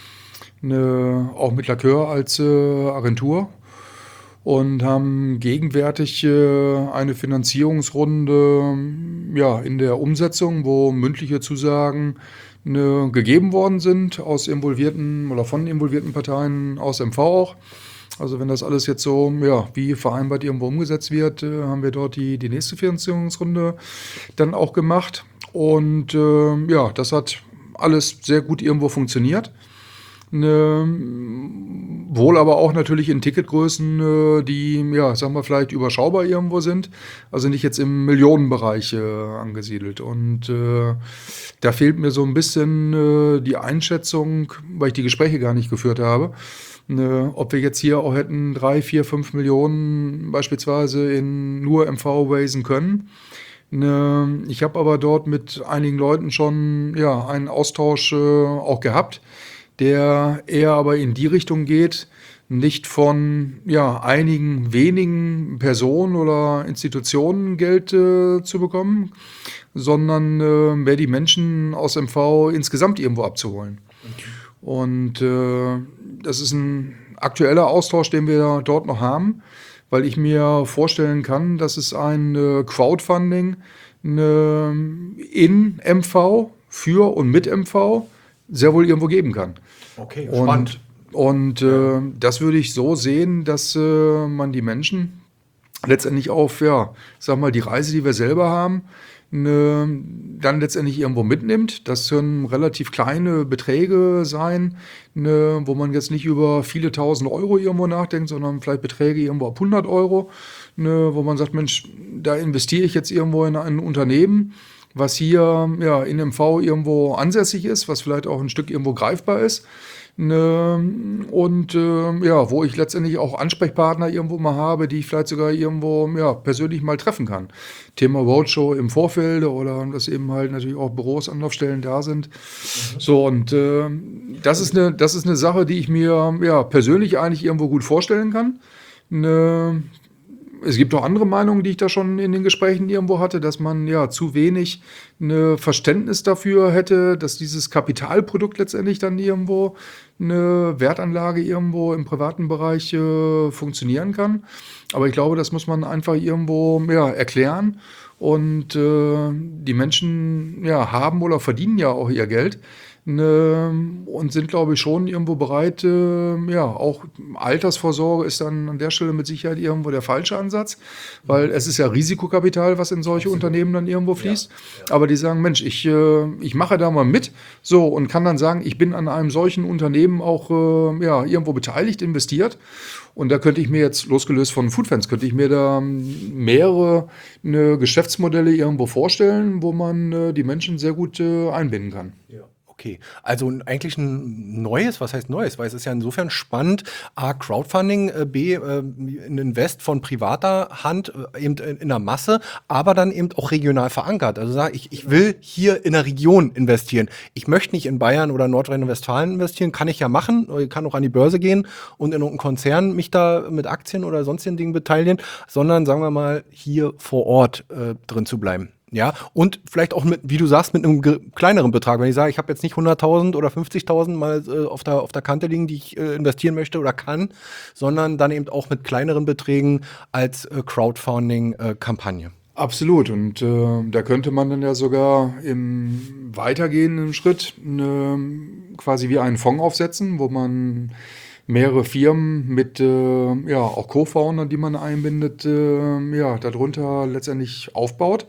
Ne, auch mit Lacœur als äh, Agentur. Und haben gegenwärtig äh, eine Finanzierungsrunde ja, in der Umsetzung, wo mündliche Zusagen ne, gegeben worden sind aus involvierten oder von involvierten Parteien, aus M V auch. Also wenn das alles jetzt so ja, wie vereinbart irgendwo umgesetzt wird, äh, haben wir dort die, die nächste Finanzierungsrunde dann auch gemacht. Und äh, ja, das hat alles sehr gut irgendwo funktioniert. Ne, wohl aber auch natürlich in Ticketgrößen, äh, die, ja, sagen wir vielleicht überschaubar irgendwo sind, also nicht jetzt im Millionenbereich äh, angesiedelt. Und äh, da fehlt mir so ein bisschen äh, die Einschätzung, weil ich die Gespräche gar nicht geführt habe, ne, ob wir jetzt hier auch hätten drei, vier, fünf Millionen beispielsweise in nur M V raisen können. Ne, ich habe aber dort mit einigen Leuten schon ja, einen Austausch äh, auch gehabt, der eher aber in die Richtung geht, nicht von ja, einigen wenigen Personen oder Institutionen Geld äh, zu bekommen, sondern äh, mehr die Menschen aus M V insgesamt irgendwo abzuholen. Okay. Und äh, das ist ein aktueller Austausch, den wir dort noch haben, weil ich mir vorstellen kann, dass es ein äh, Crowdfunding äh, in M V, für und mit M V sehr wohl irgendwo geben kann. Okay, spannend. Und, und äh, das würde ich so sehen, dass äh, man die Menschen letztendlich auf, ja, sag mal, die Reise, die wir selber haben, ne, dann letztendlich irgendwo mitnimmt. Das können relativ kleine Beträge sein, ne, wo man jetzt nicht über viele tausend Euro irgendwo nachdenkt, sondern vielleicht Beträge irgendwo ab hundert Euro, ne, wo man sagt, Mensch, da investiere ich jetzt irgendwo in ein Unternehmen, was hier ja, in M V irgendwo ansässig ist, was vielleicht auch ein Stück irgendwo greifbar ist. Ne, und äh, ja, wo ich letztendlich auch Ansprechpartner irgendwo mal habe, die ich vielleicht sogar irgendwo ja, persönlich mal treffen kann. Thema Roadshow im Vorfeld oder dass eben halt natürlich auch Büros, Anlaufstellen da sind. Mhm. So, und äh, das ist eine, das ist eine Sache, die ich mir ja, persönlich eigentlich irgendwo gut vorstellen kann. Ne, es gibt auch andere Meinungen, die ich da schon in den Gesprächen irgendwo hatte, dass man ja zu wenig ein Verständnis dafür hätte, dass dieses Kapitalprodukt letztendlich dann irgendwo eine Wertanlage irgendwo im privaten Bereich äh, funktionieren kann. Aber ich glaube, das muss man einfach irgendwo ja, erklären. Und äh, die Menschen ja, haben oder verdienen ja auch ihr Geld. Ne, und sind, glaube ich, schon irgendwo bereit, äh, ja, auch Altersvorsorge ist dann an der Stelle mit Sicherheit irgendwo der falsche Ansatz, weil es ist ja Risikokapital, was in solche Absolut. Unternehmen dann irgendwo fließt. Ja, ja. Aber die sagen, Mensch, ich, äh, ich mache da mal mit, so, und kann dann sagen, ich bin an einem solchen Unternehmen auch äh, ja, irgendwo beteiligt, investiert. Und da könnte ich mir jetzt, losgelöst von Foodfans, könnte ich mir da mehrere ne, Geschäftsmodelle irgendwo vorstellen, wo man äh, die Menschen sehr gut äh, einbinden kann. Ja. Okay, also eigentlich ein neues, was heißt neues? Weil es ist ja insofern spannend, A, Crowdfunding, äh, B, äh, ein Invest von privater Hand, äh, eben in, in der Masse, aber dann eben auch regional verankert. Also sag ich, ich will hier in der Region investieren. Ich möchte nicht in Bayern oder Nordrhein-Westfalen investieren, kann ich ja machen, ich kann auch an die Börse gehen und in irgendeinen Konzern mich da mit Aktien oder sonstigen Dingen beteiligen, sondern sagen wir mal, hier vor Ort äh, drin zu bleiben. Ja, und vielleicht auch mit, wie du sagst, mit einem ge- kleineren Betrag. Wenn ich sage, ich habe jetzt nicht hunderttausend oder fünfzigtausend mal äh, auf der, auf der Kante liegen, die ich äh, investieren möchte oder kann, sondern dann eben auch mit kleineren Beträgen als äh, Crowdfunding-Kampagne. Absolut. Und äh, da könnte man dann ja sogar im weitergehenden Schritt eine, quasi wie einen Fonds aufsetzen, wo man mehrere Firmen mit äh, ja, auch Co-Foundern, die man einbindet, äh, ja, darunter letztendlich aufbaut.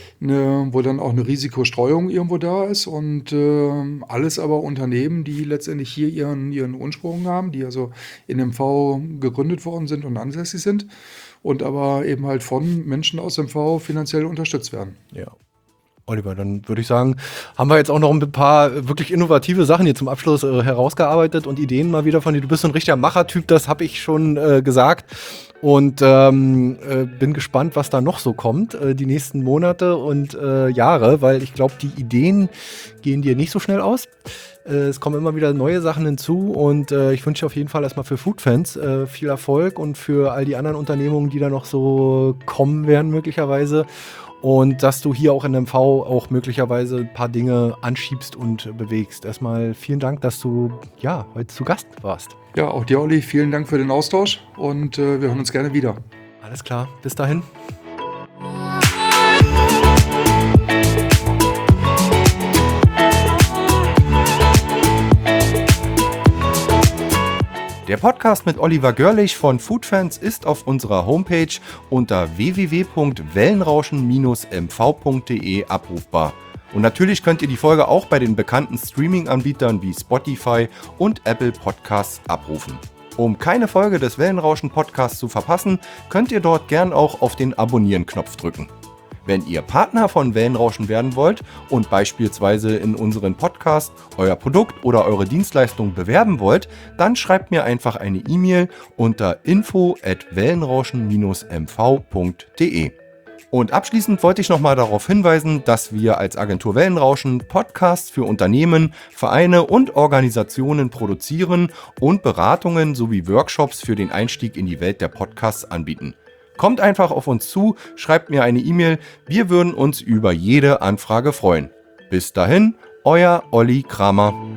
Ne, wo dann auch eine Risikostreuung irgendwo da ist und äh, alles aber Unternehmen, die letztendlich hier ihren, ihren Ursprung haben, die also in M V gegründet worden sind und ansässig sind und aber eben halt von Menschen aus M V finanziell unterstützt werden. Ja. Oliver, dann würde ich sagen, haben wir jetzt auch noch ein paar wirklich innovative Sachen hier zum Abschluss äh, herausgearbeitet und Ideen mal wieder von dir. Du bist so ein richtiger Machertyp, das habe ich schon äh, gesagt. Und ähm, äh, bin gespannt, was da noch so kommt, äh, die nächsten Monate und äh, Jahre, weil ich glaube, die Ideen gehen dir nicht so schnell aus. Äh, es kommen immer wieder neue Sachen hinzu und äh, ich wünsche auf jeden Fall erstmal für Foodfans äh, viel Erfolg und für all die anderen Unternehmungen, die da noch so kommen werden möglicherweise. Und dass du hier auch in M V auch möglicherweise ein paar Dinge anschiebst und bewegst. Erstmal vielen Dank, dass du ja heute zu Gast warst. Ja, auch dir, Olli, vielen Dank für den Austausch und äh, wir hören uns gerne wieder. Alles klar, bis dahin. Der Podcast mit Oliver Görlich von Foodfans ist auf unserer Homepage unter w w w punkt wellenrauschen Bindestrich m v punkt d e abrufbar. Und natürlich könnt ihr die Folge auch bei den bekannten Streaming-Anbietern wie Spotify und Apple Podcasts abrufen. Um keine Folge des Wellenrauschen-Podcasts zu verpassen, könnt ihr dort gern auch auf den Abonnieren-Knopf drücken. Wenn ihr Partner von Wellenrauschen werden wollt und beispielsweise in unseren Podcast euer Produkt oder eure Dienstleistung bewerben wollt, dann schreibt mir einfach eine E-Mail unter info at wellenrauschen Bindestrich m v punkt d e. Und abschließend wollte ich nochmal darauf hinweisen, dass wir als Agentur Wellenrauschen Podcasts für Unternehmen, Vereine und Organisationen produzieren und Beratungen sowie Workshops für den Einstieg in die Welt der Podcasts anbieten. Kommt einfach auf uns zu, schreibt mir eine E-Mail, wir würden uns über jede Anfrage freuen. Bis dahin, euer Olli Kramer.